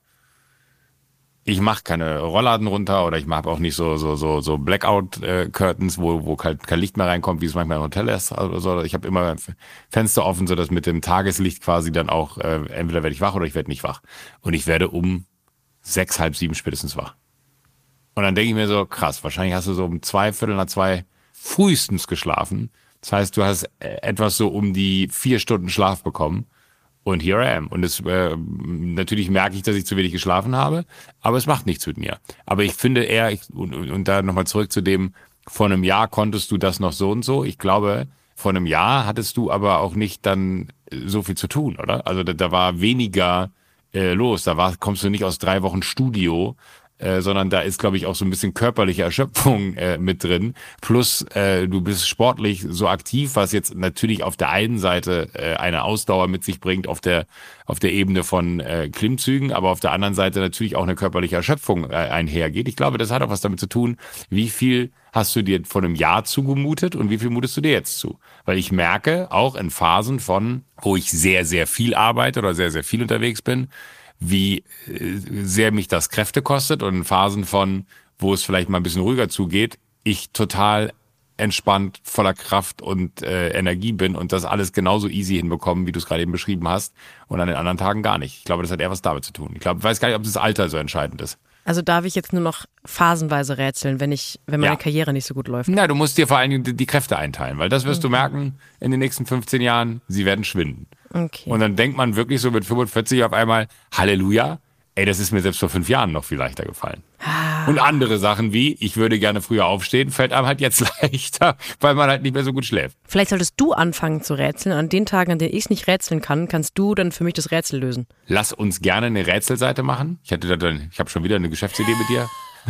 [SPEAKER 2] Ich mache keine Rollladen runter oder ich mache auch nicht so so so so Blackout-Curtains, wo wo kein, kein Licht mehr reinkommt, wie es manchmal im Hotel ist oder so. Ich habe immer Fenster offen, so dass mit dem Tageslicht quasi dann auch äh, entweder werde ich wach oder ich werde nicht wach. Und ich werde um sechs, halb sieben spätestens wach. Und dann denke ich mir so, krass, wahrscheinlich hast du so um zwei, Viertel nach zwei frühestens geschlafen. Das heißt, du hast etwas so um die vier Stunden Schlaf bekommen. Und here I am. Und es, äh, natürlich merke ich, dass ich zu wenig geschlafen habe, aber es macht nichts mit mir. Aber ich finde eher, ich, und, und da nochmal zurück zu dem, vor einem Jahr konntest du das noch so und so. Ich glaube, vor einem Jahr hattest du aber auch nicht dann so viel zu tun, oder? Also da, da war weniger äh, los. Da war, kommst du nicht aus drei Wochen Studio, Äh, sondern da ist, glaube ich, auch so ein bisschen körperliche Erschöpfung äh, mit drin. Plus, äh, du bist sportlich so aktiv, was jetzt natürlich auf der einen Seite äh, eine Ausdauer mit sich bringt, auf der auf der Ebene von äh, Klimmzügen, aber auf der anderen Seite natürlich auch eine körperliche Erschöpfung äh, einhergeht. Ich glaube, das hat auch was damit zu tun, wie viel hast du dir vor einem Jahr zugemutet und wie viel mutest du dir jetzt zu? Weil ich merke, auch in Phasen von, wo ich sehr, sehr viel arbeite oder sehr, sehr viel unterwegs bin, wie sehr mich das Kräfte kostet und in Phasen von, wo es vielleicht mal ein bisschen ruhiger zugeht, ich total entspannt, voller Kraft und äh, Energie bin und das alles genauso easy hinbekommen, wie du es gerade eben beschrieben hast und an den anderen Tagen gar nicht. Ich glaube, das hat eher was damit zu tun. Ich glaube, ich weiß gar nicht, ob das Alter so entscheidend ist.
[SPEAKER 1] Also darf ich jetzt nur noch phasenweise rätseln, wenn ich, wenn meine ja. Karriere nicht so gut läuft?
[SPEAKER 2] Na, du musst dir vor allen Dingen die, die Kräfte einteilen, weil das wirst mhm. du merken in den nächsten fünfzehn Jahren, sie werden schwinden.
[SPEAKER 1] Okay.
[SPEAKER 2] Und dann denkt man wirklich so mit fünfundvierzig auf einmal, Halleluja, ey, das ist mir selbst vor fünf Jahren noch viel leichter gefallen.
[SPEAKER 1] Ah.
[SPEAKER 2] Und andere Sachen wie, ich würde gerne früher aufstehen, fällt einem halt jetzt leichter, weil man halt nicht mehr so gut schläft.
[SPEAKER 1] Vielleicht solltest du anfangen zu rätseln. An den Tagen, an denen ich es nicht rätseln kann, kannst du dann für mich das Rätsel lösen.
[SPEAKER 2] Lass uns gerne eine Rätselseite machen. Ich hatte da dann, ich habe schon wieder eine Geschäftsidee mit dir.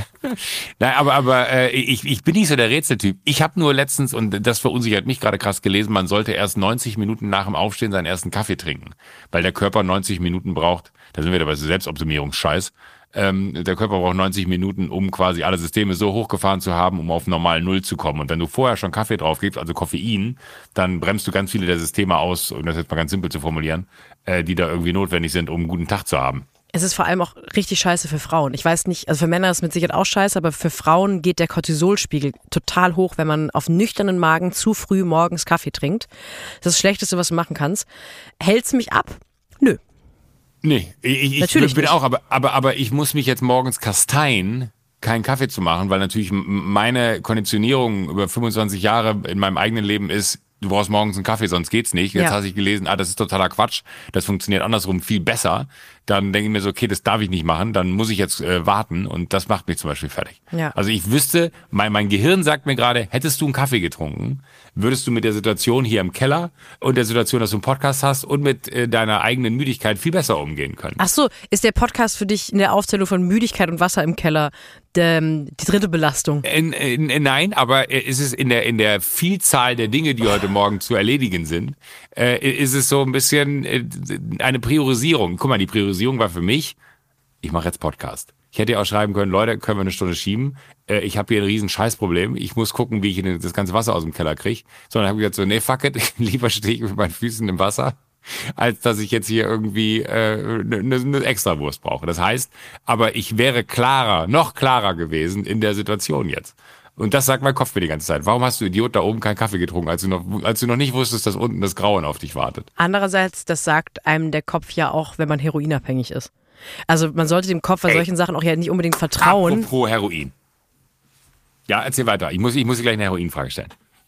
[SPEAKER 2] Nein, aber aber äh, ich ich bin nicht so der Rätseltyp. Ich habe nur letztens, und das verunsichert mich gerade krass, gelesen, man sollte erst neunzig Minuten nach dem Aufstehen seinen ersten Kaffee trinken, weil der Körper neunzig Minuten braucht. Da sind wir dabei Selbstoptimierungsscheiß. Ähm, der Körper braucht neunzig Minuten, um quasi alle Systeme so hochgefahren zu haben, um auf normal Null zu kommen. Und wenn du vorher schon Kaffee drauf gibst, also Koffein, dann bremst du ganz viele der Systeme aus, um das jetzt mal ganz simpel zu formulieren, äh, die da irgendwie notwendig sind, um einen guten Tag zu haben.
[SPEAKER 1] Es ist vor allem auch richtig scheiße für Frauen. Ich weiß nicht, also für Männer ist es mit Sicherheit auch scheiße, aber für Frauen geht der Cortisolspiegel total hoch, wenn man auf nüchternen Magen zu früh morgens Kaffee trinkt. Das ist das Schlechteste, was du machen kannst. Hält's mich ab? Nö.
[SPEAKER 2] Nee, ich, ich bin nicht. auch, aber, aber, aber ich muss mich jetzt morgens kasteien, keinen Kaffee zu machen, weil natürlich meine Konditionierung über fünfundzwanzig Jahre in meinem eigenen Leben ist, du brauchst morgens einen Kaffee, sonst geht's nicht. Jetzt ja. habe ich gelesen, ah, das ist totaler Quatsch. Das funktioniert andersrum viel besser. Dann denke ich mir so, okay, das darf ich nicht machen. Dann muss ich jetzt äh, warten und das macht mich zum Beispiel fertig.
[SPEAKER 1] Ja.
[SPEAKER 2] Also ich wüsste, mein, mein Gehirn sagt mir gerade, hättest du einen Kaffee getrunken, würdest du mit der Situation hier im Keller und der Situation, dass du einen Podcast hast und mit äh, deiner eigenen Müdigkeit viel besser umgehen können.
[SPEAKER 1] Ach so, ist der Podcast für dich in der Aufzählung von Müdigkeit und Wasser im Keller der, die dritte Belastung?
[SPEAKER 2] In, in, in, nein, aber es ist in der, in der Vielzahl der Dinge, die heute Morgen zu erledigen sind, äh, ist es so ein bisschen äh, eine Priorisierung. Guck mal, die Priorisierung war für mich, ich mache jetzt Podcast. Ich hätte ja auch schreiben können, Leute, können wir eine Stunde schieben? Äh, ich habe hier ein riesen Scheißproblem. Ich muss gucken, wie ich das ganze Wasser aus dem Keller kriege. Sondern habe ich gesagt so, nee, fuck it, lieber stehe ich mit meinen Füßen im Wasser, als dass ich jetzt hier irgendwie äh, eine, eine Extrawurst brauche. Das heißt, aber ich wäre klarer, noch klarer gewesen in der Situation jetzt. Und das sagt mein Kopf mir die ganze Zeit. Warum hast du, Idiot, da oben keinen Kaffee getrunken, als du noch, als du noch nicht wusstest, dass unten das Grauen auf dich wartet?
[SPEAKER 1] Andererseits, das sagt einem der Kopf ja auch, wenn man heroinabhängig ist. Also man sollte dem Kopf bei Ey. solchen Sachen auch ja nicht unbedingt vertrauen.
[SPEAKER 2] Apropos Heroin. Ja, erzähl weiter. Ich muss, ich muss dir gleich eine Heroinfrage stellen.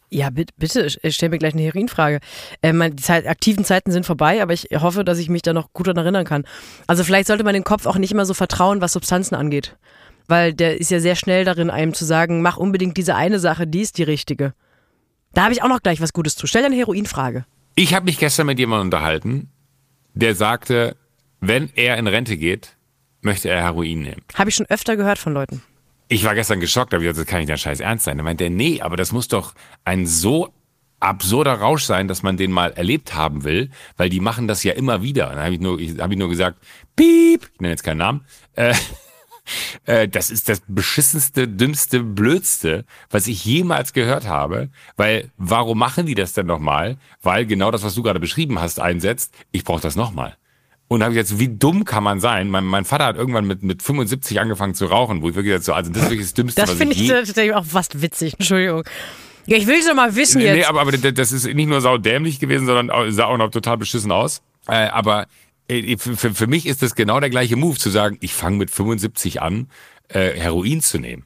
[SPEAKER 1] Ja, bitte, bitte stell mir gleich eine Heroinfrage. Äh, meine, die Zeit, aktiven Zeiten sind vorbei, aber ich hoffe, dass ich mich da noch gut daran erinnern kann. Also vielleicht sollte man den Kopf auch nicht immer so vertrauen, was Substanzen angeht. Weil der ist ja sehr schnell darin, einem zu sagen, mach unbedingt diese eine Sache, die ist die richtige. Da habe ich auch noch gleich was Gutes zu. Stell dir eine Heroinfrage.
[SPEAKER 2] Ich habe mich gestern mit jemandem unterhalten, der sagte, wenn er in Rente geht, möchte er Heroin nehmen.
[SPEAKER 1] Habe ich schon öfter gehört von Leuten.
[SPEAKER 2] Ich war gestern geschockt, aber ich dachte, das kann nicht der Scheiß ernst sein. Da meinte er, nee, aber das muss doch ein so absurder Rausch sein, dass man den mal erlebt haben will, weil die machen das ja immer wieder. Dann habe ich nur, ich, hab ich nur gesagt, piep, ich nenne jetzt keinen Namen, äh, äh, das ist das beschissenste, dümmste, blödste, was ich jemals gehört habe, weil warum machen die das denn nochmal? Weil genau das, was du gerade beschrieben hast, einsetzt, ich brauche das nochmal. Und da habe ich jetzt, wie dumm kann man sein? Mein, mein Vater hat irgendwann mit, mit fünfundsiebzig angefangen zu rauchen, wo ich wirklich so, also das ist wirklich das Dümmste,
[SPEAKER 1] das
[SPEAKER 2] was ich
[SPEAKER 1] Das finde ich tatsächlich auch fast witzig, Entschuldigung. Ja, ich will es doch mal wissen jetzt.
[SPEAKER 2] Nee, aber, aber das ist nicht nur saudämlich gewesen, sondern auch, sah auch noch total beschissen aus. Äh, aber äh, für, für mich ist das genau der gleiche Move, zu sagen, ich fange mit fünfundsiebzig an, äh, Heroin zu nehmen.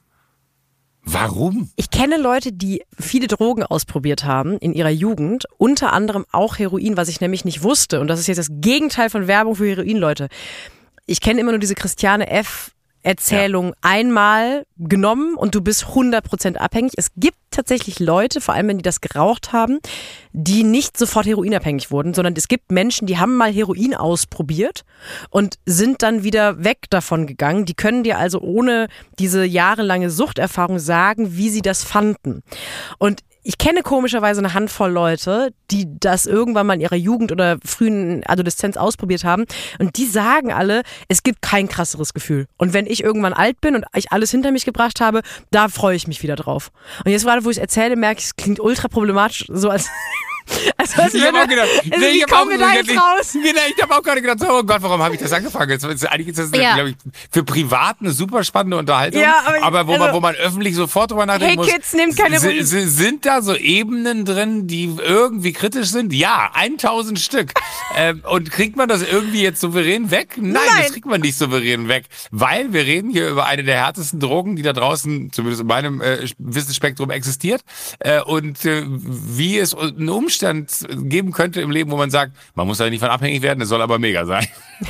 [SPEAKER 2] Warum?
[SPEAKER 1] Ich kenne Leute, die viele Drogen ausprobiert haben in ihrer Jugend, unter anderem auch Heroin, was ich nämlich nicht wusste. Und das ist jetzt das Gegenteil von Werbung für Heroin-Leute. Ich kenne immer nur diese Christiane F. Erzählung ja. einmal genommen und du bist hundert Prozent abhängig. Es gibt tatsächlich Leute, vor allem wenn die das geraucht haben, die nicht sofort heroinabhängig wurden, sondern es gibt Menschen, die haben mal Heroin ausprobiert und sind dann wieder weg davon gegangen. Die können dir also ohne diese jahrelange Suchterfahrung sagen, wie sie das fanden. Und ich kenne komischerweise eine Handvoll Leute, die das irgendwann mal in ihrer Jugend oder frühen Adoleszenz ausprobiert haben. Und die sagen alle, es gibt kein krasseres Gefühl. Und wenn ich irgendwann alt bin und ich alles hinter mich gebracht habe, da freue ich mich wieder drauf. Und jetzt gerade, wo ich es erzähle, merke ich, es klingt ultra problematisch, so als... Also, als
[SPEAKER 2] ich habe auch gedacht,
[SPEAKER 1] also,
[SPEAKER 2] nee, ich habe auch,
[SPEAKER 1] raus?
[SPEAKER 2] Nee, ich hab auch gerade gedacht, oh Gott, warum habe ich das angefangen? Jetzt, eigentlich ist das, ja. glaube ich, für privat eine super spannende Unterhaltung, ja, aber, aber wo, also, man, wo man öffentlich sofort drüber nachdenken
[SPEAKER 1] hey,
[SPEAKER 2] muss.
[SPEAKER 1] Hey Kids, nehmt keine
[SPEAKER 2] s- s- Sind da so Ebenen drin, die irgendwie kritisch sind? Ja, tausend Stück. ähm, und kriegt man das irgendwie jetzt souverän weg? Nein, Nein, das kriegt man nicht souverän weg, weil wir reden hier über eine der härtesten Drogen, die da draußen, zumindest in meinem äh, Wissensspektrum existiert, äh, und äh, wie es einen Umstand geben könnte im Leben, wo man sagt, man muss da nicht von abhängig werden, es soll aber mega sein.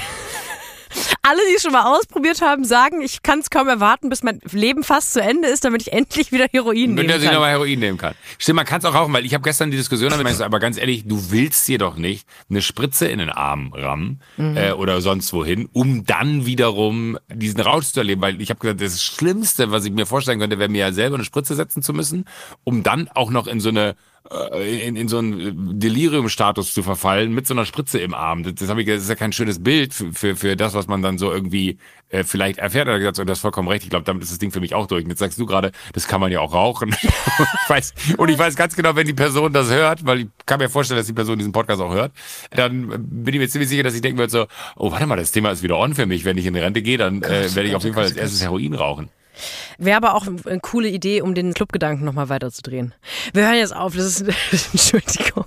[SPEAKER 1] Alle, die es schon mal ausprobiert haben, sagen, ich kann es kaum erwarten, bis mein Leben fast zu Ende ist, damit ich endlich wieder Heroin nehmen kann.
[SPEAKER 2] Damit ich nochmal Heroin nehmen kann. Stimmt, man kann es auch rauchen, weil ich habe gestern die Diskussion damit gesagt, aber ganz ehrlich, du willst dir doch nicht eine Spritze in den Arm rammen mhm. äh, oder sonst wohin, um dann wiederum diesen Rausch zu erleben, weil ich habe gesagt, das Schlimmste, was ich mir vorstellen könnte, wäre mir ja selber eine Spritze setzen zu müssen, um dann auch noch in so eine In, in so einen Delirium-Status zu verfallen mit so einer Spritze im Arm. Das, das, hab ich, das ist ja kein schönes Bild für, für, für das, was man dann so irgendwie äh, vielleicht erfährt. Er hat gesagt, und das ist vollkommen recht. Ich glaube, damit ist das Ding für mich auch durch. Und jetzt sagst du gerade, das kann man ja auch rauchen. ich weiß, und ich weiß ganz genau, wenn die Person das hört, weil ich kann mir vorstellen, dass die Person diesen Podcast auch hört, dann bin ich mir ziemlich sicher, dass ich denken würde so, oh, warte mal, das Thema ist wieder on für mich. Wenn ich in Rente gehe, dann äh, werde ich auf jeden Fall als erstes Heroin rauchen.
[SPEAKER 1] Wäre aber auch eine coole Idee, um den Clubgedanken nochmal weiterzudrehen. Wir hören jetzt auf, das ist, Entschuldigung.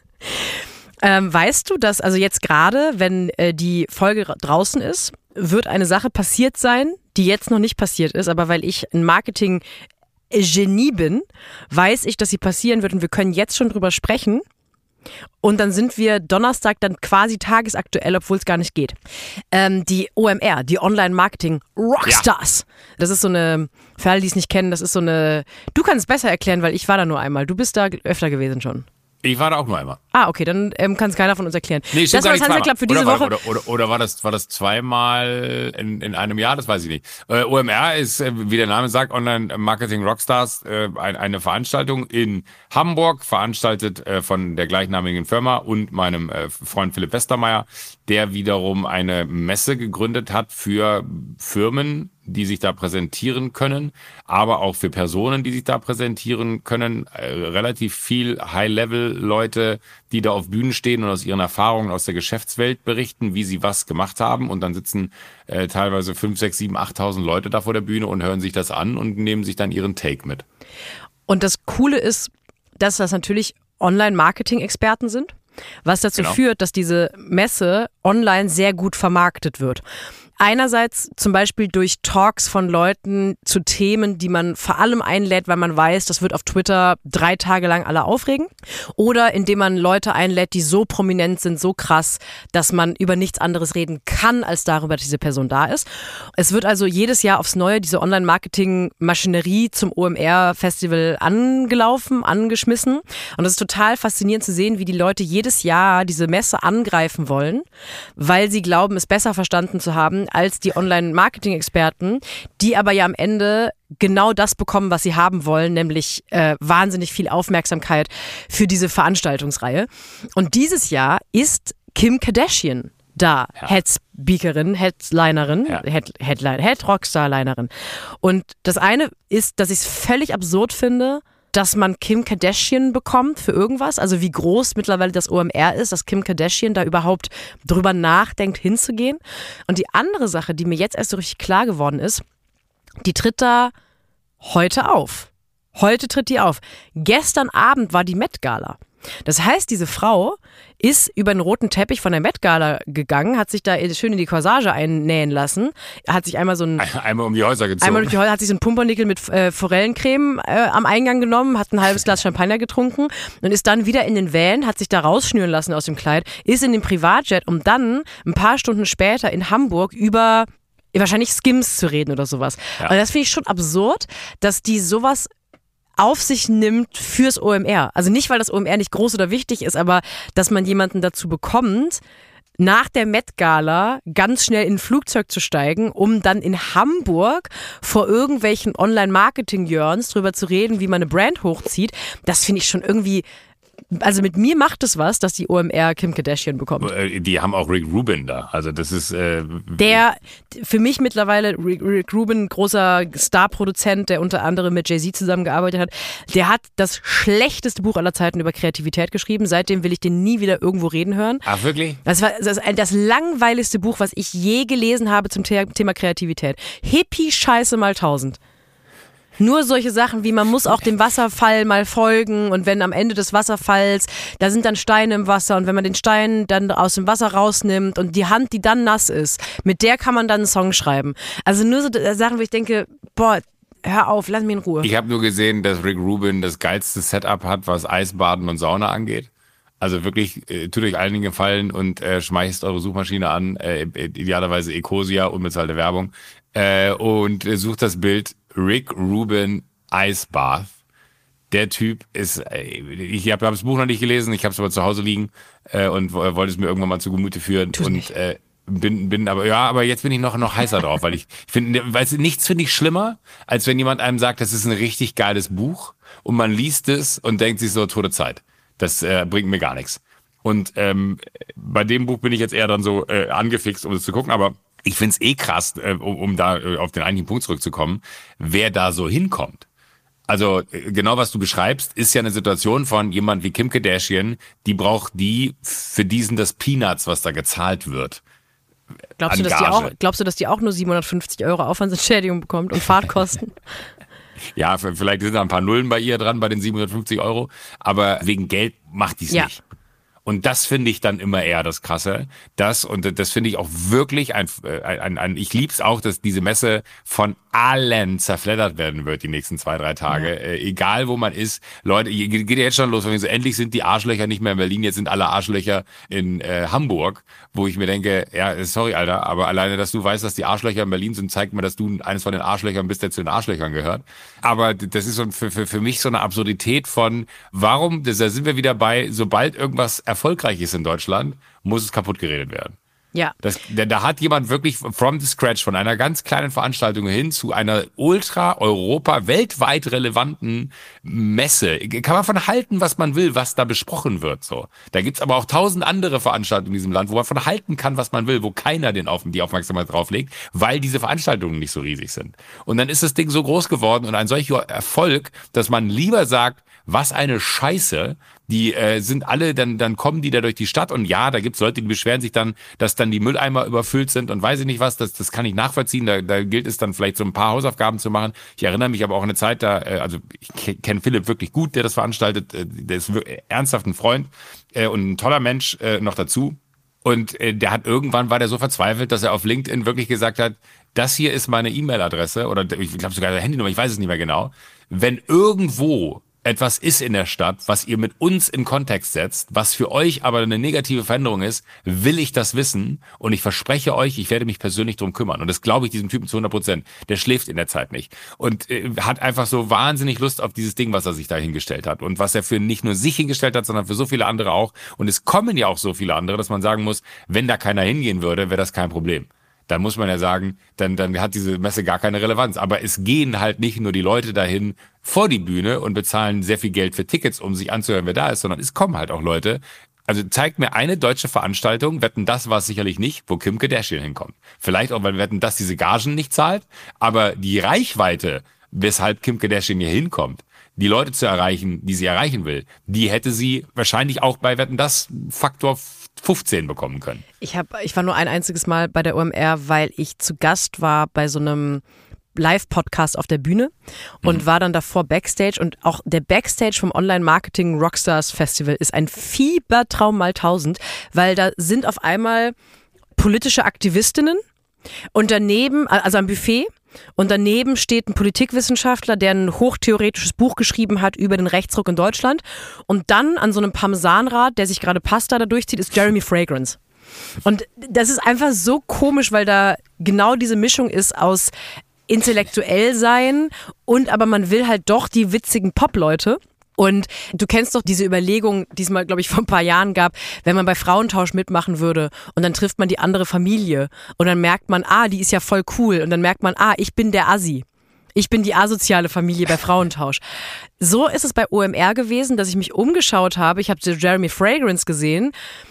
[SPEAKER 1] Ähm, weißt du, dass also jetzt gerade, wenn äh, die Folge draußen ist, wird eine Sache passiert sein, die jetzt noch nicht passiert ist, aber weil ich ein Marketing-Genie bin, weiß ich, dass sie passieren wird und wir können jetzt schon drüber sprechen. Und dann sind wir Donnerstag dann quasi tagesaktuell, obwohl es gar nicht geht. Ähm, die O M R, die Online-Marketing-Rockstars. Ja. Das ist so eine, für alle, die es nicht kennen, das ist so eine, du kannst es besser erklären, weil ich war da nur einmal. Du bist da öfter gewesen schon.
[SPEAKER 2] Ich war da auch nur einmal.
[SPEAKER 1] Ah, okay, dann ähm, kann es keiner von uns erklären.
[SPEAKER 2] Nee,
[SPEAKER 1] das war das Hansa Club für diese
[SPEAKER 2] oder
[SPEAKER 1] Woche.
[SPEAKER 2] Oder, oder, oder war das war das zweimal in, in einem Jahr? Das weiß ich nicht. Äh, O M R ist, äh, wie der Name sagt, Online Marketing Rockstars, äh, ein, eine Veranstaltung in Hamburg, veranstaltet äh, von der gleichnamigen Firma und meinem äh, Freund Philipp Westermeier, der wiederum eine Messe gegründet hat für Firmen, die sich da präsentieren können, aber auch für Personen, die sich da präsentieren können. Äh, relativ viel High-Level-Leute, die da auf Bühnen stehen und aus ihren Erfahrungen aus der Geschäftswelt berichten, wie sie was gemacht haben. Und dann sitzen äh, teilweise fünf, sechs, sieben, achttausend Leute da vor der Bühne und hören sich das an und nehmen sich dann ihren Take mit.
[SPEAKER 1] Und das Coole ist, dass das natürlich Online-Marketing-Experten sind, was dazu genau. führt, dass diese Messe online sehr gut vermarktet wird. Einerseits zum Beispiel durch Talks von Leuten zu Themen, die man vor allem einlädt, weil man weiß, das wird auf Twitter drei Tage lang alle aufregen. Oder indem man Leute einlädt, die so prominent sind, so krass, dass man über nichts anderes reden kann, als darüber, dass diese Person da ist. Es wird also jedes Jahr aufs Neue diese Online-Marketing-Maschinerie zum O M R-Festival angelaufen, angeschmissen. Und es ist total faszinierend zu sehen, wie die Leute jedes Jahr diese Messe angreifen wollen, weil sie glauben, es besser verstanden zu haben als die Online-Marketing-Experten, die aber ja am Ende genau das bekommen, was sie haben wollen, nämlich äh, wahnsinnig viel Aufmerksamkeit für diese Veranstaltungsreihe. Und dieses Jahr ist Kim Kardashian da, ja. Head-Speakerin, Headlinerin, ja. Head, Headline, Head-Rockstar-Linerin. Und das eine ist, dass ich es völlig absurd finde, dass man Kim Kardashian bekommt für irgendwas, also wie groß mittlerweile das O M R ist, dass Kim Kardashian da überhaupt drüber nachdenkt, hinzugehen. Und die andere Sache, die mir jetzt erst so richtig klar geworden ist, die tritt da heute auf. Heute tritt die auf. Gestern Abend war die Met Gala. Das heißt, diese Frau ist über den roten Teppich von der Met Gala gegangen, hat sich da schön in die Corsage einnähen lassen, hat sich einmal so ein...
[SPEAKER 2] Einmal um die Häuser gezogen.
[SPEAKER 1] Einmal um die Häuser, hat sich so ein Pumpernickel mit äh, Forellencreme äh, am Eingang genommen, hat ein halbes Glas Champagner getrunken und ist dann wieder in den Van, hat sich da rausschnüren lassen aus dem Kleid, ist in den Privatjet, um dann ein paar Stunden später in Hamburg über wahrscheinlich Skims zu reden oder sowas. Ja. Und das finde ich schon absurd, dass die sowas auf sich nimmt fürs O M R. Also nicht, weil das O M R nicht groß oder wichtig ist, aber dass man jemanden dazu bekommt, nach der Met Gala ganz schnell in ein Flugzeug zu steigen, um dann in Hamburg vor irgendwelchen Online-Marketing-Jörns drüber zu reden, wie man eine Brand hochzieht. Das finde ich schon irgendwie... Also mit mir macht es was, dass die O M R Kim Kardashian bekommt.
[SPEAKER 2] Die haben auch Rick Rubin da. Also das ist... Äh
[SPEAKER 1] der, für mich mittlerweile, Rick, Rick Rubin, großer Star-Produzent, der unter anderem mit Jay-Z zusammengearbeitet hat, der hat das schlechteste Buch aller Zeiten über Kreativität geschrieben. Seitdem will ich den nie wieder irgendwo reden hören.
[SPEAKER 2] Ach, wirklich?
[SPEAKER 1] Das war das, das langweiligste Buch, was ich je gelesen habe zum Thema Kreativität. Hippie-Scheiße mal tausend. Nur solche Sachen wie, man muss auch dem Wasserfall mal folgen und wenn am Ende des Wasserfalls, da sind dann Steine im Wasser und wenn man den Stein dann aus dem Wasser rausnimmt und die Hand, die dann nass ist, mit der kann man dann einen Song schreiben. Also nur so Sachen, wo ich denke, boah, hör auf, lass mich in Ruhe.
[SPEAKER 2] Ich habe nur gesehen, dass Rick Rubin das geilste Setup hat, was Eisbaden und Sauna angeht. Also wirklich, äh, tut euch allen den Gefallen und äh, schmeißt eure Suchmaschine an, äh, idealerweise Ecosia, unbezahlte Werbung, äh, und äh, sucht das Bild Rick Rubin Ice Bath. Der Typ ist, ich habe das Buch noch nicht gelesen, ich habe es aber zu Hause liegen äh, und wollte es mir irgendwann mal zu Gemüte führen. Tu's und äh, bin, bin aber, ja, aber jetzt bin ich noch, noch heißer drauf, weil ich finde, weil nichts finde ich schlimmer, als wenn jemand einem sagt, das ist ein richtig geiles Buch und man liest es und denkt sich so, tote Zeit. Das äh, bringt mir gar nichts. Und ähm, bei dem Buch bin ich jetzt eher dann so äh, angefixt, um es zu gucken, aber ich find's eh krass, äh, um, um da äh, auf den eigentlichen Punkt zurückzukommen, wer da so hinkommt. Also äh, genau was du beschreibst, ist ja eine Situation von jemand wie Kim Kardashian, die braucht die, für diesen das Peanuts, was da gezahlt wird.
[SPEAKER 1] Glaubst du, dass die auch, glaubst du, dass die auch nur siebenhundertfünfzig Euro Aufwandsentschädigung bekommt und Fahrtkosten?
[SPEAKER 2] Ja, vielleicht sind da ein paar Nullen bei ihr dran, bei den siebenhundertfünfzig Euro, aber wegen Geld macht die es ja nicht. Und das finde ich dann immer eher das Krasse. Das, und das finde ich auch wirklich ein, ein, ein ich lieb's auch, dass diese Messe von allen zerfleddert werden wird die nächsten zwei, drei Tage. Ja. Äh, egal wo man ist. Leute, geht ja jetzt schon los, wenn so, endlich sind die Arschlöcher nicht mehr in Berlin, jetzt sind alle Arschlöcher in äh, Hamburg, wo ich mir denke, ja, sorry, Alter, aber alleine, dass du weißt, dass die Arschlöcher in Berlin sind, zeigt mir, dass du eines von den Arschlöchern bist, der zu den Arschlöchern gehört. Aber das ist so für, für, für mich so eine Absurdität von, warum, da sind wir wieder bei, sobald irgendwas erfolgreich ist in Deutschland, muss es kaputt geredet werden.
[SPEAKER 1] Ja.
[SPEAKER 2] Das, da, da hat jemand wirklich from the scratch, von einer ganz kleinen Veranstaltung hin zu einer ultra-Europa, weltweit relevanten Messe. Kann man von halten, was man will, was da besprochen wird. So. Da gibt's aber auch tausend andere Veranstaltungen in diesem Land, wo man von halten kann, was man will, wo keiner den auf, die Aufmerksamkeit drauflegt, weil diese Veranstaltungen nicht so riesig sind. Und dann ist das Ding so groß geworden und ein solcher Erfolg, dass man lieber sagt, was eine Scheiße, die äh, sind alle, dann dann kommen die da durch die Stadt und ja, da gibt's Leute, die beschweren sich dann, dass dann die Mülleimer überfüllt sind und weiß ich nicht was, das das kann ich nachvollziehen, da, da gilt es dann vielleicht so ein paar Hausaufgaben zu machen. Ich erinnere mich aber auch an eine Zeit, da, äh, also ich kenne Philipp wirklich gut, der das veranstaltet, äh, der ist wirklich ernsthaft ein Freund äh, und ein toller Mensch äh, noch dazu. Und äh, der hat irgendwann, war der so verzweifelt, dass er auf LinkedIn wirklich gesagt hat, das hier ist meine E-Mail-Adresse oder ich glaube sogar eine Handynummer, ich weiß es nicht mehr genau. Wenn irgendwo etwas ist in der Stadt, was ihr mit uns in Kontext setzt, was für euch aber eine negative Veränderung ist, will ich das wissen und ich verspreche euch, ich werde mich persönlich drum kümmern. Und das glaube ich diesem Typen zu hundert Prozent. Der schläft in der Zeit nicht und äh, hat einfach so wahnsinnig Lust auf dieses Ding, was er sich da hingestellt hat und was er für nicht nur sich hingestellt hat, sondern für so viele andere auch. Und es kommen ja auch so viele andere, dass man sagen muss, wenn da keiner hingehen würde, wäre das kein Problem. Dann muss man ja sagen, dann, dann hat diese Messe gar keine Relevanz. Aber es gehen halt nicht nur die Leute dahin vor die Bühne und bezahlen sehr viel Geld für Tickets, um sich anzuhören, wer da ist, sondern es kommen halt auch Leute. Also zeigt mir eine deutsche Veranstaltung, Wetten, das war es sicherlich nicht, wo Kim Kardashian hinkommt. Vielleicht auch, weil Wetten, das diese Gagen nicht zahlt, aber die Reichweite, weshalb Kim Kardashian hier hinkommt, die Leute zu erreichen, die sie erreichen will, die hätte sie wahrscheinlich auch bei Wetten, das Faktor fünfzehn bekommen können.
[SPEAKER 1] Ich hab, ich war nur ein einziges Mal bei der O M R, weil ich zu Gast war bei so einem Live-Podcast auf der Bühne und mhm. war dann davor Backstage und auch der Backstage vom Online-Marketing Rockstars Festival ist ein Fiebertraum mal tausend, weil da sind auf einmal politische Aktivistinnen und daneben, also ein Buffet, und daneben steht ein Politikwissenschaftler, der ein hochtheoretisches Buch geschrieben hat über den Rechtsruck in Deutschland. Und dann an so einem Parmesanrad, der sich gerade Pasta da durchzieht, ist Jeremy Fragrance. Und das ist einfach so komisch, weil da genau diese Mischung ist aus intellektuell sein und aber man will halt doch die witzigen Pop-Leute. Und du kennst doch diese Überlegung, die es mal, glaube ich, vor ein paar Jahren gab, wenn man bei Frauentausch mitmachen würde und dann trifft man die andere Familie und dann merkt man, ah, die ist ja voll cool und dann merkt man, ah, ich bin der Assi. Ich bin die asoziale Familie bei Frauentausch. So ist es bei O M R gewesen, dass ich mich umgeschaut habe. Ich habe Jeremy Fragrance gesehen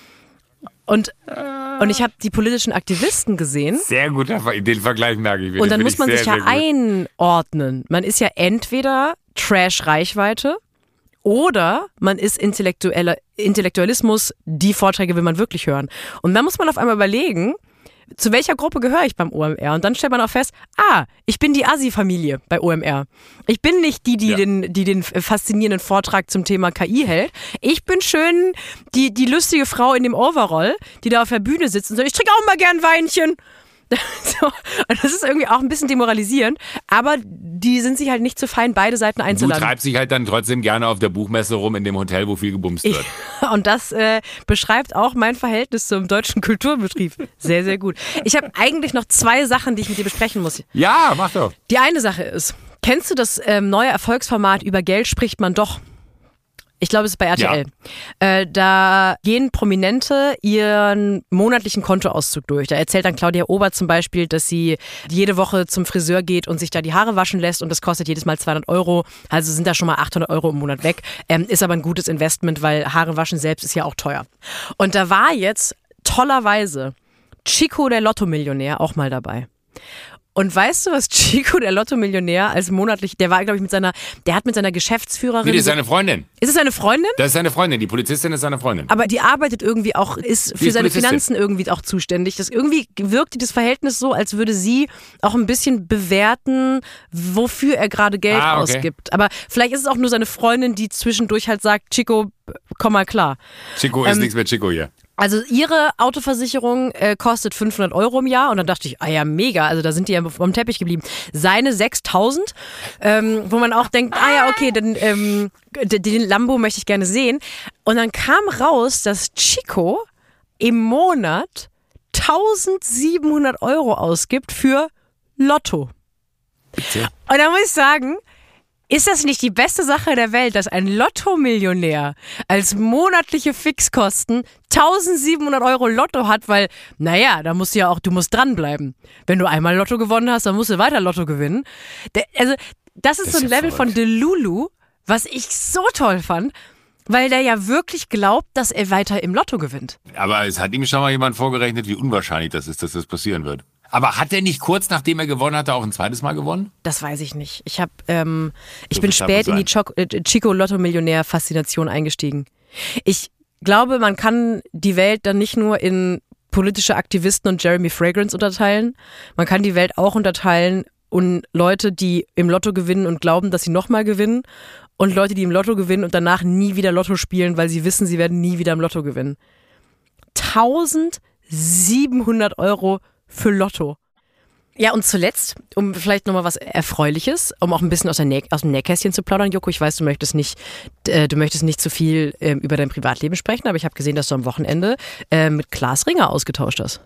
[SPEAKER 1] und, und ich habe die politischen Aktivisten gesehen.
[SPEAKER 2] Sehr guter Ver- den Vergleich merke ich.
[SPEAKER 1] Und dann muss man
[SPEAKER 2] sehr,
[SPEAKER 1] sich ja einordnen. Man ist ja entweder Trash-Reichweite oder man ist intellektueller Intellektualismus, die Vorträge will man wirklich hören. Und dann muss man auf einmal überlegen, zu welcher Gruppe gehöre ich beim O M R? Und dann stellt man auch fest, ah, ich bin die Assi-Familie bei O M R. Ich bin nicht die, die, ja. den, die den faszinierenden Vortrag zum Thema K I hält. Ich bin schön die, die lustige Frau in dem Overall, die da auf der Bühne sitzt und sagt, ich trinke auch mal gern Weinchen. So, und das ist irgendwie auch ein bisschen demoralisierend, aber die sind sich halt nicht zu fein, beide Seiten einzuladen.
[SPEAKER 2] Du treibst dich halt dann trotzdem gerne auf der Buchmesse rum in dem Hotel, wo viel gebumst wird.
[SPEAKER 1] Ich, und das äh, beschreibt auch mein Verhältnis zum deutschen Kulturbetrieb. Sehr, sehr gut. Ich habe eigentlich noch zwei Sachen, die ich mit dir besprechen muss.
[SPEAKER 2] Ja, mach doch.
[SPEAKER 1] Die eine Sache ist, kennst du das ähm, neue Erfolgsformat Über Geld spricht man doch? Ich glaube, es ist bei R T L. Ja. Äh, da gehen Prominente ihren monatlichen Kontoauszug durch. Da erzählt dann Claudia Obert zum Beispiel, dass sie jede Woche zum Friseur geht und sich da die Haare waschen lässt und das kostet jedes Mal zweihundert Euro. Also sind da schon mal achthundert Euro im Monat weg. Ähm, ist aber ein gutes Investment, weil Haare waschen selbst ist ja auch teuer. Und da war jetzt tollerweise Chico, der Lotto-Millionär, auch mal dabei. Und weißt du, was Chico, der Lotto-Millionär, als monatlich, der war, glaube ich, mit seiner, der hat mit seiner Geschäftsführerin...
[SPEAKER 2] Nee, das ist seine Freundin.
[SPEAKER 1] Ist es seine Freundin?
[SPEAKER 2] Das ist seine Freundin, die Polizistin ist seine Freundin.
[SPEAKER 1] Aber die arbeitet irgendwie auch, ist für
[SPEAKER 2] ist
[SPEAKER 1] seine
[SPEAKER 2] Polizistin.
[SPEAKER 1] Finanzen irgendwie auch zuständig. Das irgendwie wirkte das Verhältnis so, als würde sie auch ein bisschen bewerten, wofür er gerade Geld
[SPEAKER 2] ah, okay.
[SPEAKER 1] ausgibt. Aber vielleicht ist es auch nur seine Freundin, die zwischendurch halt sagt, Chico, komm mal klar.
[SPEAKER 2] Chico ist ähm, nichts mehr Chico hier.
[SPEAKER 1] Also ihre Autoversicherung äh, kostet fünfhundert Euro im Jahr und dann dachte ich, ah ja, mega, also da sind die ja vom Teppich geblieben. Seine sechstausend, ähm, wo man auch denkt, ah ja, okay, dann, ähm, den Lambo möchte ich gerne sehen. Und dann kam raus, dass Chico im Monat tausendsiebenhundert Euro ausgibt für Lotto.
[SPEAKER 2] Bitte?
[SPEAKER 1] Und da muss ich sagen, ist das nicht die beste Sache der Welt, dass ein Lotto-Millionär als monatliche Fixkosten tausendsiebenhundert Euro Lotto hat, weil, naja, da musst du ja auch, du musst dranbleiben. Wenn du einmal Lotto gewonnen hast, dann musst du weiter Lotto gewinnen. Der, also, das ist das so ein Level verrückt. Von Delulu, was ich so toll fand, weil der ja wirklich glaubt, dass er weiter im Lotto gewinnt.
[SPEAKER 2] Aber es hat ihm schon mal jemand vorgerechnet, wie unwahrscheinlich das ist, dass das passieren wird. Aber hat er nicht kurz nachdem er gewonnen hatte auch ein zweites Mal gewonnen?
[SPEAKER 1] Das weiß ich nicht. Ich hab, ähm, ich so bin spät in die Chico-Lotto-Millionär-Faszination eingestiegen. Ich glaube, man kann die Welt dann nicht nur in politische Aktivisten und Jeremy Fragrance unterteilen. Man kann die Welt auch unterteilen in Leute, die im Lotto gewinnen und glauben, dass sie nochmal gewinnen. Und Leute, die im Lotto gewinnen und danach nie wieder Lotto spielen, weil sie wissen, sie werden nie wieder im Lotto gewinnen. eintausendsiebenhundert Euro für Lotto. Ja, und zuletzt, um vielleicht nochmal was Erfreuliches, um auch ein bisschen aus, der Nä- aus dem Nähkästchen zu plaudern, Joko, ich weiß, du möchtest nicht, äh, du möchtest nicht zu viel äh, über dein Privatleben sprechen, aber ich habe gesehen, dass du am Wochenende äh, mit Klaas Ringer ausgetauscht hast.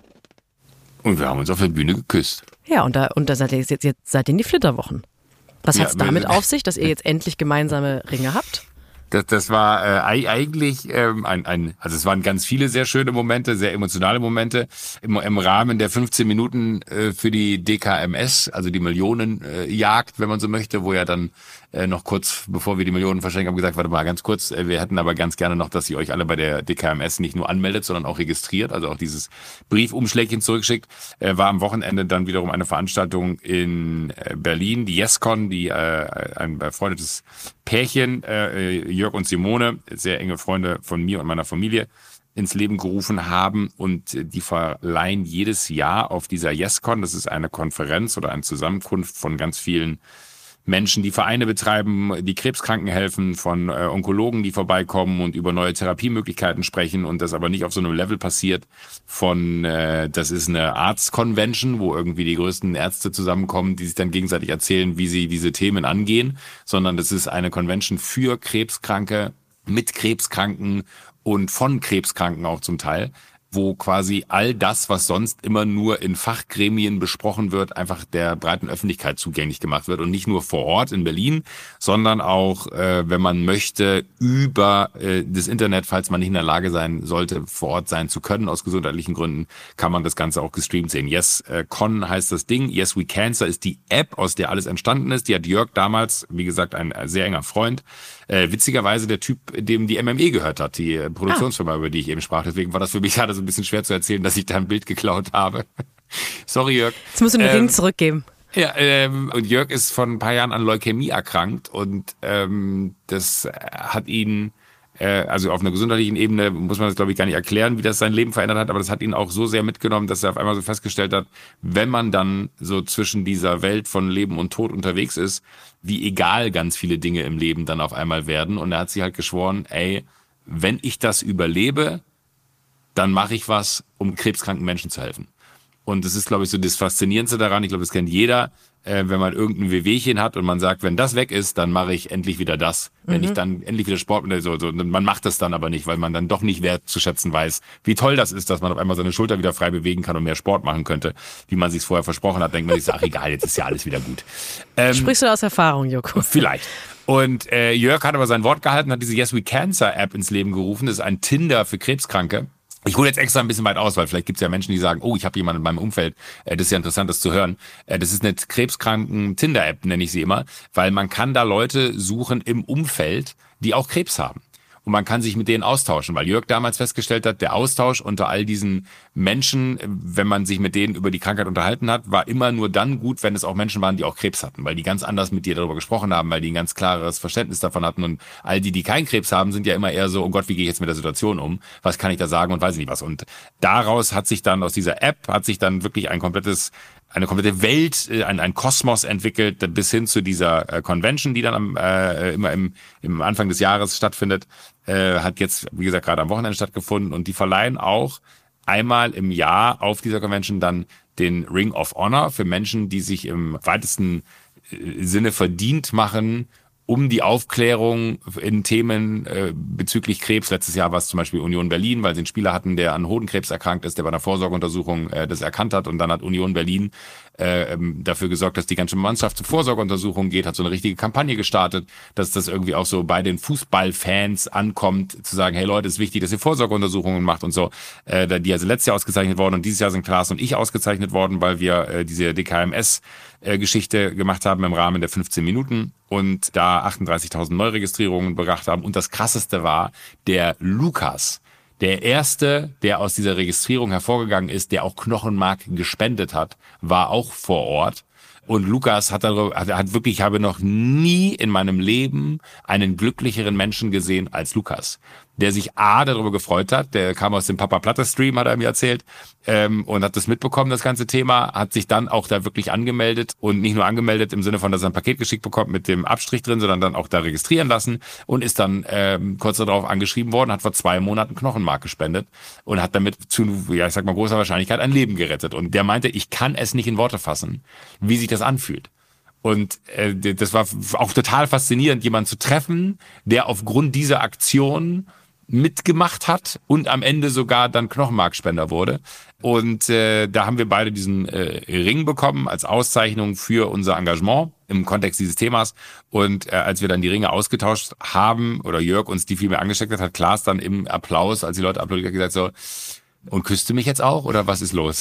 [SPEAKER 2] Und wir haben uns auf der Bühne geküsst.
[SPEAKER 1] Ja, und da, und da seid ihr jetzt, jetzt seid ihr in die Flitterwochen. Was
[SPEAKER 2] Ja,
[SPEAKER 1] hat's damit
[SPEAKER 2] aber-
[SPEAKER 1] auf sich, dass ihr jetzt endlich gemeinsame Ringe habt?
[SPEAKER 2] Das, das war äh, ei- eigentlich ähm, ein, ein, also es waren ganz viele sehr schöne Momente, sehr emotionale Momente im, im Rahmen der fünfzehn Minuten äh, für die D K M S, also die Millionenjagd, wenn man so möchte, wo ja dann äh, noch kurz, bevor wir die Millionen verschenken haben, gesagt, warte mal, ganz kurz, äh, wir hätten aber ganz gerne noch, dass ihr euch alle bei der D K M S nicht nur anmeldet, sondern auch registriert, also auch dieses Briefumschlägchen zurückschickt. Äh, war am Wochenende dann wiederum eine Veranstaltung in äh, Berlin, die YesCon, die äh, ein befreundetes Pärchen, äh, Jörg und Simone, sehr enge Freunde von mir und meiner Familie, ins Leben gerufen haben, und die verleihen jedes Jahr auf dieser YesCon, das ist eine Konferenz oder eine Zusammenkunft von ganz vielen Menschen, die Vereine betreiben, die Krebskranken helfen, von äh, Onkologen, die vorbeikommen und über neue Therapiemöglichkeiten sprechen, und das aber nicht auf so einem Level passiert von, äh, das ist eine Arts-Convention, wo irgendwie die größten Ärzte zusammenkommen, die sich dann gegenseitig erzählen, wie sie diese Themen angehen, sondern das ist eine Convention für Krebskranke, mit Krebskranken und von Krebskranken auch zum Teil, wo quasi all das, was sonst immer nur in Fachgremien besprochen wird, einfach der breiten Öffentlichkeit zugänglich gemacht wird, und nicht nur vor Ort in Berlin, sondern auch, äh, wenn man möchte, über äh, das Internet, falls man nicht in der Lage sein sollte, vor Ort sein zu können, aus gesundheitlichen Gründen, kann man das Ganze auch gestreamt sehen. YesCon heißt das Ding, Yes We Cancer ist die App, aus der alles entstanden ist. Die hat Jörg damals, wie gesagt, ein sehr enger Freund, äh, witzigerweise der Typ, dem die M M E gehört hat, die äh, Produktionsfirma, ah. über die ich eben sprach. Deswegen war das für mich gerade so ein bisschen schwer zu erzählen, dass ich da ein Bild geklaut habe. Sorry, Jörg.
[SPEAKER 1] Jetzt musst du den
[SPEAKER 2] ähm,
[SPEAKER 1] Ring zurückgeben.
[SPEAKER 2] Ja, ähm, und Jörg ist vor ein paar Jahren an Leukämie erkrankt, und ähm, das hat ihn, äh, also auf einer gesundheitlichen Ebene muss man das, glaube ich, gar nicht erklären, wie das sein Leben verändert hat, aber das hat ihn auch so sehr mitgenommen, dass er auf einmal so festgestellt hat, wenn man dann so zwischen dieser Welt von Leben und Tod unterwegs ist, wie egal ganz viele Dinge im Leben dann auf einmal werden. Und er hat sich halt geschworen, ey, wenn ich das überlebe, dann mache ich was, um krebskranken Menschen zu helfen. Und das ist, glaube ich, so das Faszinierendste daran. Ich glaube, das kennt jeder, äh, wenn man irgendein Wehwehchen hat und man sagt, wenn das weg ist, dann mache ich endlich wieder das. Mhm. Wenn ich dann endlich wieder Sport, so, so, man macht das dann aber nicht, weil man dann doch nicht wertzuschätzen weiß, wie toll das ist, dass man auf einmal seine Schulter wieder frei bewegen kann und mehr Sport machen könnte, wie man sich vorher versprochen hat. Denkt man sich, ach egal, jetzt ist ja alles wieder gut. Ähm,
[SPEAKER 1] Sprichst du aus Erfahrung, Joko?
[SPEAKER 2] Vielleicht. Und äh, Jörg hat aber sein Wort gehalten, hat diese Yes We Cancer App ins Leben gerufen. Das ist ein Tinder für Krebskranke. Ich hole jetzt extra ein bisschen weit aus, weil vielleicht gibt es ja Menschen, die sagen, oh, ich habe jemanden in meinem Umfeld, äh, das ist ja interessant, das zu hören. Äh, das ist eine Krebskranken-Tinder-App, nenne ich sie immer, weil man kann da Leute suchen im Umfeld, die auch Krebs haben. Und man kann sich mit denen austauschen, weil Jörg damals festgestellt hat, der Austausch unter all diesen Menschen, wenn man sich mit denen über die Krankheit unterhalten hat, war immer nur dann gut, wenn es auch Menschen waren, die auch Krebs hatten, weil die ganz anders mit dir darüber gesprochen haben, weil die ein ganz klares Verständnis davon hatten. Und all die, die keinen Krebs haben, sind ja immer eher so, oh Gott, wie gehe ich jetzt mit der Situation um? Was kann ich da sagen und weiß ich nicht was. Und daraus hat sich dann, aus dieser App, hat sich dann wirklich ein komplettes eine komplette Welt, ein, ein Kosmos entwickelt, bis hin zu dieser äh, Convention, die dann am, äh, immer im, im Anfang des Jahres stattfindet, äh, hat jetzt, wie gesagt, gerade am Wochenende stattgefunden, und die verleihen auch einmal im Jahr auf dieser Convention dann den Ring of Honor für Menschen, die sich im weitesten äh, Sinne verdient machen, um die Aufklärung in Themen äh, bezüglich Krebs. Letztes Jahr war es zum Beispiel Union Berlin, weil sie einen Spieler hatten, der an Hodenkrebs erkrankt ist, der bei einer Vorsorgeuntersuchung äh, das erkannt hat, und dann hat Union Berlin äh, dafür gesorgt, dass die ganze Mannschaft zur Vorsorgeuntersuchung geht, hat so eine richtige Kampagne gestartet, dass das irgendwie auch so bei den Fußballfans ankommt, zu sagen, hey Leute, es ist wichtig, dass ihr Vorsorgeuntersuchungen macht und so. Äh, die also letztes Jahr ausgezeichnet worden, und dieses Jahr sind Klaas und ich ausgezeichnet worden, weil wir äh, diese D K M S-Geschichte gemacht haben im Rahmen der fünfzehn Minuten und da achtunddreißigtausend Neuregistrierungen gebracht haben. Und das Krasseste war, der Lukas, der Erste, der aus dieser Registrierung hervorgegangen ist, der auch Knochenmark gespendet hat, war auch vor Ort. Und Lukas hat, darüber, hat, hat wirklich, ich habe noch nie in meinem Leben einen glücklicheren Menschen gesehen als Lukas. der sich A, darüber gefreut hat, der kam aus dem Papa Platte Stream, hat er mir erzählt, ähm, und hat das mitbekommen, das ganze Thema, hat sich dann auch da wirklich angemeldet und nicht nur angemeldet im Sinne von, dass er ein Paket geschickt bekommt mit dem Abstrich drin, sondern dann auch da registrieren lassen und ist dann ähm, kurz darauf angeschrieben worden, hat vor zwei Monaten Knochenmark gespendet und hat damit zu, ja, ich sag mal, großer Wahrscheinlichkeit ein Leben gerettet. Und der meinte, ich kann es nicht in Worte fassen, wie sich das anfühlt. Und äh, das war auch total faszinierend, jemanden zu treffen, der aufgrund dieser Aktion mitgemacht hat und am Ende sogar dann Knochenmarkspender wurde. Und äh, da haben wir beide diesen äh, Ring bekommen als Auszeichnung für unser Engagement im Kontext dieses Themas. Und äh, als wir dann die Ringe ausgetauscht haben, oder Jörg uns die viel mehr angesteckt hat, hat Klaas dann im Applaus, als die Leute applaudiert, gesagt so, und küsst du mich jetzt auch oder was ist los?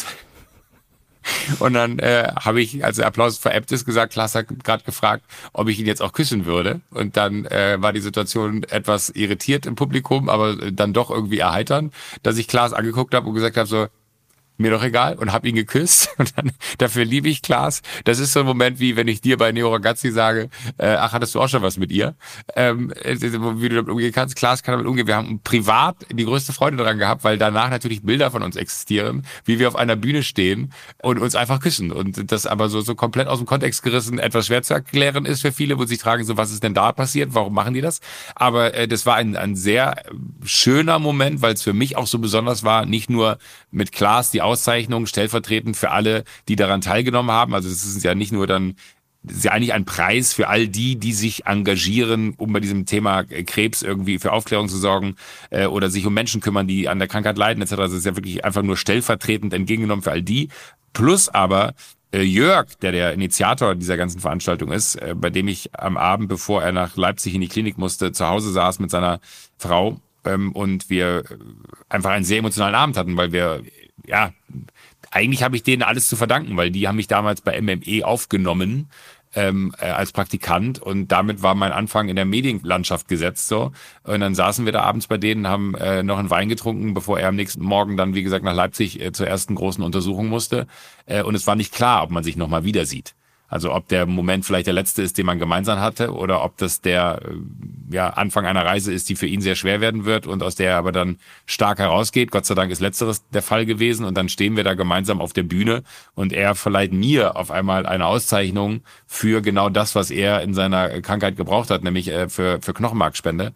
[SPEAKER 2] Und dann äh, habe ich, als der Applaus verebbt ist, gesagt, Klaas hat gerade gefragt, ob ich ihn jetzt auch küssen würde. Und dann äh, war die Situation etwas irritiert im Publikum, aber dann doch irgendwie erheiternd, dass ich Klaas angeguckt habe und gesagt habe, so, mir doch egal, und habe ihn geküsst. Und dann, dafür liebe ich Klaas. Das ist so ein Moment, wie wenn ich dir bei Neo Ragazzi sage, äh, ach, hattest du auch schon was mit ihr? Ähm, wie du damit umgehen kannst. Klaas kann damit umgehen. Wir haben privat die größte Freude daran gehabt, weil danach natürlich Bilder von uns existieren, wie wir auf einer Bühne stehen und uns einfach küssen. Und das aber so, so komplett aus dem Kontext gerissen etwas schwer zu erklären ist für viele, wo sie fragen, so, was ist denn da passiert? Warum machen die das? Aber äh, das war ein, ein sehr schöner Moment, weil es für mich auch so besonders war, nicht nur mit Klaas die Auszeichnung stellvertretend für alle, die daran teilgenommen haben. Also es ist ja nicht nur dann, es ist ja eigentlich ein Preis für all die, die sich engagieren, um bei diesem Thema Krebs irgendwie für Aufklärung zu sorgen äh, oder sich um Menschen kümmern, die an der Krankheit leiden et cetera. Also es ist ja wirklich einfach nur stellvertretend entgegengenommen für all die. Plus aber äh, Jörg, der der Initiator dieser ganzen Veranstaltung ist, äh, bei dem ich am Abend, bevor er nach Leipzig in die Klinik musste, zu Hause saß mit seiner Frau ähm, und wir einfach einen sehr emotionalen Abend hatten, weil wir ja, eigentlich habe ich denen alles zu verdanken, weil die haben mich damals bei M M E aufgenommen ähm, äh, als Praktikant und damit war mein Anfang in der Medienlandschaft gesetzt so. Und dann saßen wir da abends bei denen, haben äh, noch einen Wein getrunken, bevor er am nächsten Morgen dann, wie gesagt, nach Leipzig äh, zur ersten großen Untersuchung musste. Äh, und es war nicht klar, ob man sich nochmal wieder sieht. Also ob der Moment vielleicht der letzte ist, den man gemeinsam hatte, oder ob das der ja, Anfang einer Reise ist, die für ihn sehr schwer werden wird und aus der er aber dann stark herausgeht. Gott sei Dank ist letzteres der Fall gewesen und dann stehen wir da gemeinsam auf der Bühne und er verleiht mir auf einmal eine Auszeichnung für genau das, was er in seiner Krankheit gebraucht hat, nämlich für, für Knochenmarkspende.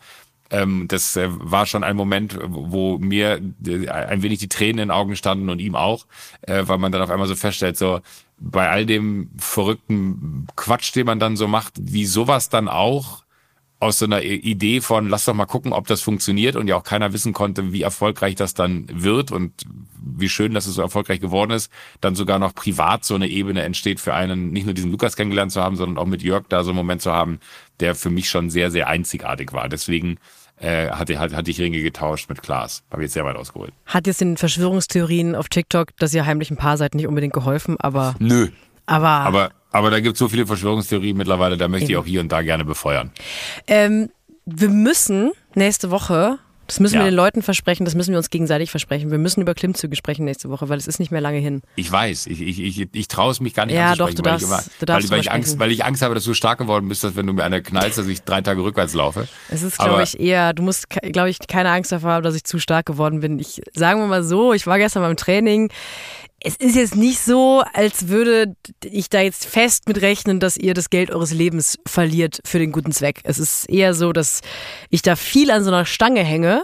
[SPEAKER 2] Das war schon ein Moment, wo mir ein wenig die Tränen in den Augen standen und ihm auch, weil man dann auf einmal so feststellt, so bei all dem verrückten Quatsch, den man dann so macht, wie sowas dann auch aus so einer Idee von, lass doch mal gucken, ob das funktioniert und ja auch keiner wissen konnte, wie erfolgreich das dann wird und wie schön, dass es so erfolgreich geworden ist, dann sogar noch privat so eine Ebene entsteht für einen, nicht nur diesen Lukas kennengelernt zu haben, sondern auch mit Jörg da so einen Moment zu haben, der für mich schon sehr, sehr einzigartig war. Deswegen äh, hatte, hatte, hatte ich Ringe getauscht mit Klaas. Habe ich jetzt sehr weit ausgeholt.
[SPEAKER 1] Hat jetzt den Verschwörungstheorien auf TikTok, dass ihr heimlich ein Paar seid, nicht unbedingt geholfen, aber...
[SPEAKER 2] Nö.
[SPEAKER 1] Aber...
[SPEAKER 2] aber Aber da gibt es so viele Verschwörungstheorien mittlerweile, da möchte Eben. ich auch hier und da gerne befeuern.
[SPEAKER 1] Ähm, wir müssen nächste Woche, das müssen ja. wir den Leuten versprechen, das müssen wir uns gegenseitig versprechen, wir müssen über Klimmzüge sprechen nächste Woche, weil es ist nicht mehr lange hin.
[SPEAKER 2] Ich weiß, ich, ich, ich, ich traue es mich gar nicht
[SPEAKER 1] ja,
[SPEAKER 2] anzusprechen,
[SPEAKER 1] doch, du darfst,
[SPEAKER 2] weil, ich immer,
[SPEAKER 1] du darfst
[SPEAKER 2] weil, weil, ich Angst, weil ich Angst habe, dass du stark geworden bist, dass wenn du mir eine knallst, dass ich drei Tage rückwärts laufe.
[SPEAKER 1] Es ist, glaube ich, eher, du musst, glaube ich, keine Angst davor haben, dass ich zu stark geworden bin. Ich, sagen wir mal so, ich war gestern beim Training. Es ist jetzt nicht so, als würde ich da jetzt fest mit rechnen, dass ihr das Geld eures Lebens verliert für den guten Zweck. Es ist eher so, dass ich da viel an so einer Stange hänge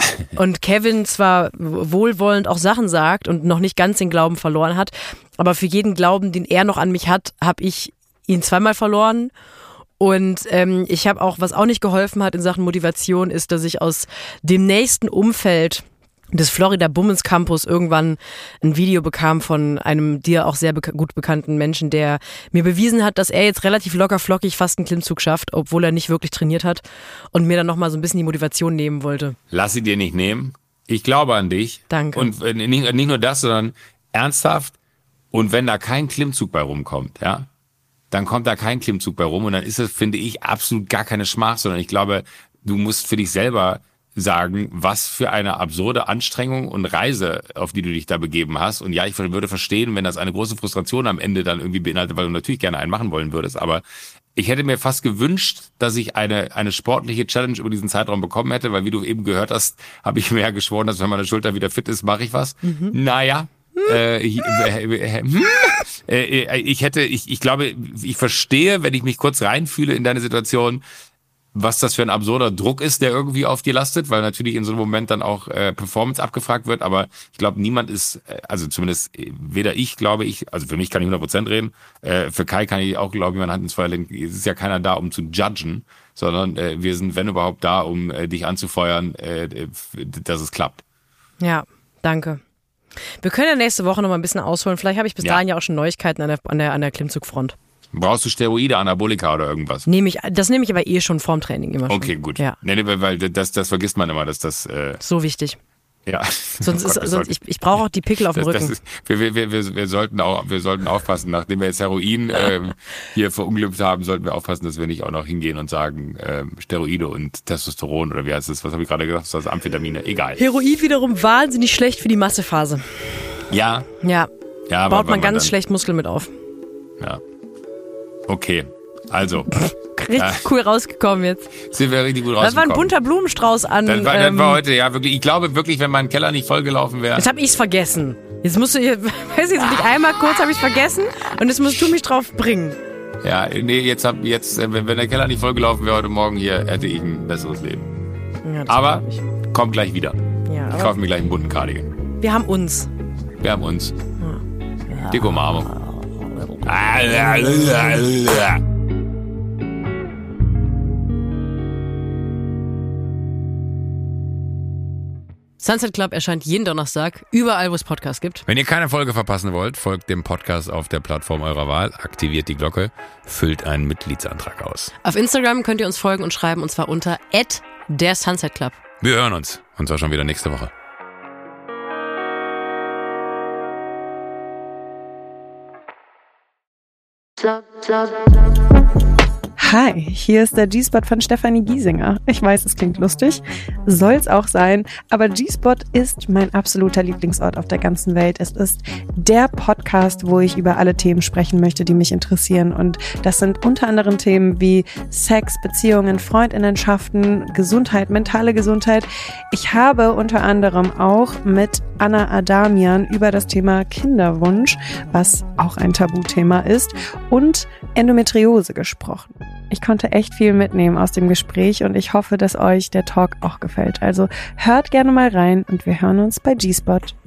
[SPEAKER 1] und Kevin zwar wohlwollend auch Sachen sagt und noch nicht ganz den Glauben verloren hat, aber für jeden Glauben, den er noch an mich hat, habe ich ihn zweimal verloren. Und ähm, ich habe auch, was auch nicht geholfen hat in Sachen Motivation, ist, dass ich aus dem nächsten Umfeld des Florida Bummens Campus irgendwann ein Video bekam von einem dir auch sehr beka- gut bekannten Menschen, der mir bewiesen hat, dass er jetzt relativ locker flockig fast einen Klimmzug schafft, obwohl er nicht wirklich trainiert hat und mir dann nochmal so ein bisschen die Motivation nehmen wollte.
[SPEAKER 2] Lass sie dir nicht nehmen. Ich glaube an dich.
[SPEAKER 1] Danke.
[SPEAKER 2] Und äh, nicht, nicht nur das, sondern ernsthaft. Und wenn da kein Klimmzug bei rumkommt, ja, dann kommt da kein Klimmzug bei rum und dann ist es, finde ich, absolut gar keine Schmach, sondern ich glaube, du musst für dich selber sagen, was für eine absurde Anstrengung und Reise, auf die du dich da begeben hast. Und ja, ich würde verstehen, wenn das eine große Frustration am Ende dann irgendwie beinhaltet, weil du natürlich gerne einen machen wollen würdest, aber ich hätte mir fast gewünscht, dass ich eine eine sportliche Challenge über diesen Zeitraum bekommen hätte, weil wie du eben gehört hast, habe ich mir ja geschworen, dass wenn meine Schulter wieder fit ist, mache ich was. Mhm. Naja, hm. äh, äh, äh, ich hätte, ich, ich glaube, ich verstehe, wenn ich mich kurz reinfühle in deine Situation, was das für ein absurder Druck ist, der irgendwie auf dir lastet, weil natürlich in so einem Moment dann auch äh, Performance abgefragt wird, aber ich glaube, niemand ist, also zumindest weder ich, glaube ich, also für mich kann ich hundert Prozent reden, äh, für Kai kann ich auch, glaube ich, meine Hand ins Feuer legen, es ist ja keiner da, um zu judgen, sondern äh, wir sind, wenn überhaupt, da, um äh, dich anzufeuern, äh, dass es klappt.
[SPEAKER 1] Ja, danke. Wir können ja nächste Woche noch mal ein bisschen ausholen, vielleicht habe ich bis ja. dahin ja auch schon Neuigkeiten an der, an der, an der Klimmzugfront.
[SPEAKER 2] Brauchst du Steroide, Anabolika oder irgendwas?
[SPEAKER 1] Nehme ich, das nehme ich aber eh schon vorm Training immer schon.
[SPEAKER 2] Okay, gut.
[SPEAKER 1] Ja.
[SPEAKER 2] Nee, weil das, das vergisst man immer, dass das... Äh
[SPEAKER 1] so wichtig.
[SPEAKER 2] Ja.
[SPEAKER 1] Sonst ist, sonst, ich, ich brauche auch die Pickel auf dem
[SPEAKER 2] das,
[SPEAKER 1] Rücken.
[SPEAKER 2] Das ist, wir, wir, wir, wir, sollten auch, wir sollten aufpassen, nachdem wir jetzt Heroin äh, hier verunglückt haben, sollten wir aufpassen, dass wir nicht auch noch hingehen und sagen, äh, Steroide und Testosteron oder wie heißt das, was habe ich gerade gesagt, das ist Amphetamine, egal.
[SPEAKER 1] Heroin wiederum wahnsinnig schlecht für die Massephase.
[SPEAKER 2] Ja.
[SPEAKER 1] Ja.
[SPEAKER 2] ja
[SPEAKER 1] Baut man, man ganz
[SPEAKER 2] dann,
[SPEAKER 1] schlecht Muskeln mit auf.
[SPEAKER 2] Ja. Okay, also.
[SPEAKER 1] Richtig äh, cool rausgekommen jetzt.
[SPEAKER 2] Sind wir richtig gut rausgekommen.
[SPEAKER 1] Das war ein bunter Blumenstrauß an.
[SPEAKER 2] Das war, ähm, das war heute, ja, wirklich. Ich glaube wirklich, wenn mein Keller nicht vollgelaufen wäre.
[SPEAKER 1] Jetzt hab ich's vergessen. Jetzt musst du, weiß jetzt nicht einmal kurz habe ich's vergessen und jetzt musst du mich drauf bringen.
[SPEAKER 2] Ja, nee, jetzt hab, jetzt, wenn, wenn der Keller nicht vollgelaufen wäre heute Morgen hier, hätte ich ein besseres Leben. Ja, aber kommt gleich wieder. Ja, ich kaufe mir gleich einen bunten Cardigan.
[SPEAKER 1] Wir haben uns.
[SPEAKER 2] Wir haben uns. Ja. Dick Umarmung.
[SPEAKER 1] Sunset Club erscheint jeden Donnerstag, überall, wo es Podcasts gibt.
[SPEAKER 3] Wenn ihr keine Folge verpassen wollt, folgt dem Podcast auf der Plattform eurer Wahl, aktiviert die Glocke, füllt einen Mitgliedsantrag aus.
[SPEAKER 1] Auf Instagram könnt ihr uns folgen und schreiben, und zwar unter at der Sunset Club.
[SPEAKER 3] Wir hören uns, und zwar schon wieder nächste Woche.
[SPEAKER 4] Hi, hier ist der G-Spot von Stefanie Giesinger. Ich weiß, es klingt lustig, soll's auch sein, aber G-Spot ist mein absoluter Lieblingsort auf der ganzen Welt. Es ist der Podcast, wo ich über alle Themen sprechen möchte, die mich interessieren. Und das sind unter anderem Themen wie Sex, Beziehungen, Freundinnenschaften, Gesundheit, mentale Gesundheit. Ich habe unter anderem auch mit Anna Adamian über das Thema Kinderwunsch, was auch ein Tabuthema ist, und Endometriose gesprochen. Ich konnte echt viel mitnehmen aus dem Gespräch und ich hoffe, dass euch der Talk auch gefällt. Also hört gerne mal rein und wir hören uns bei G-Spot.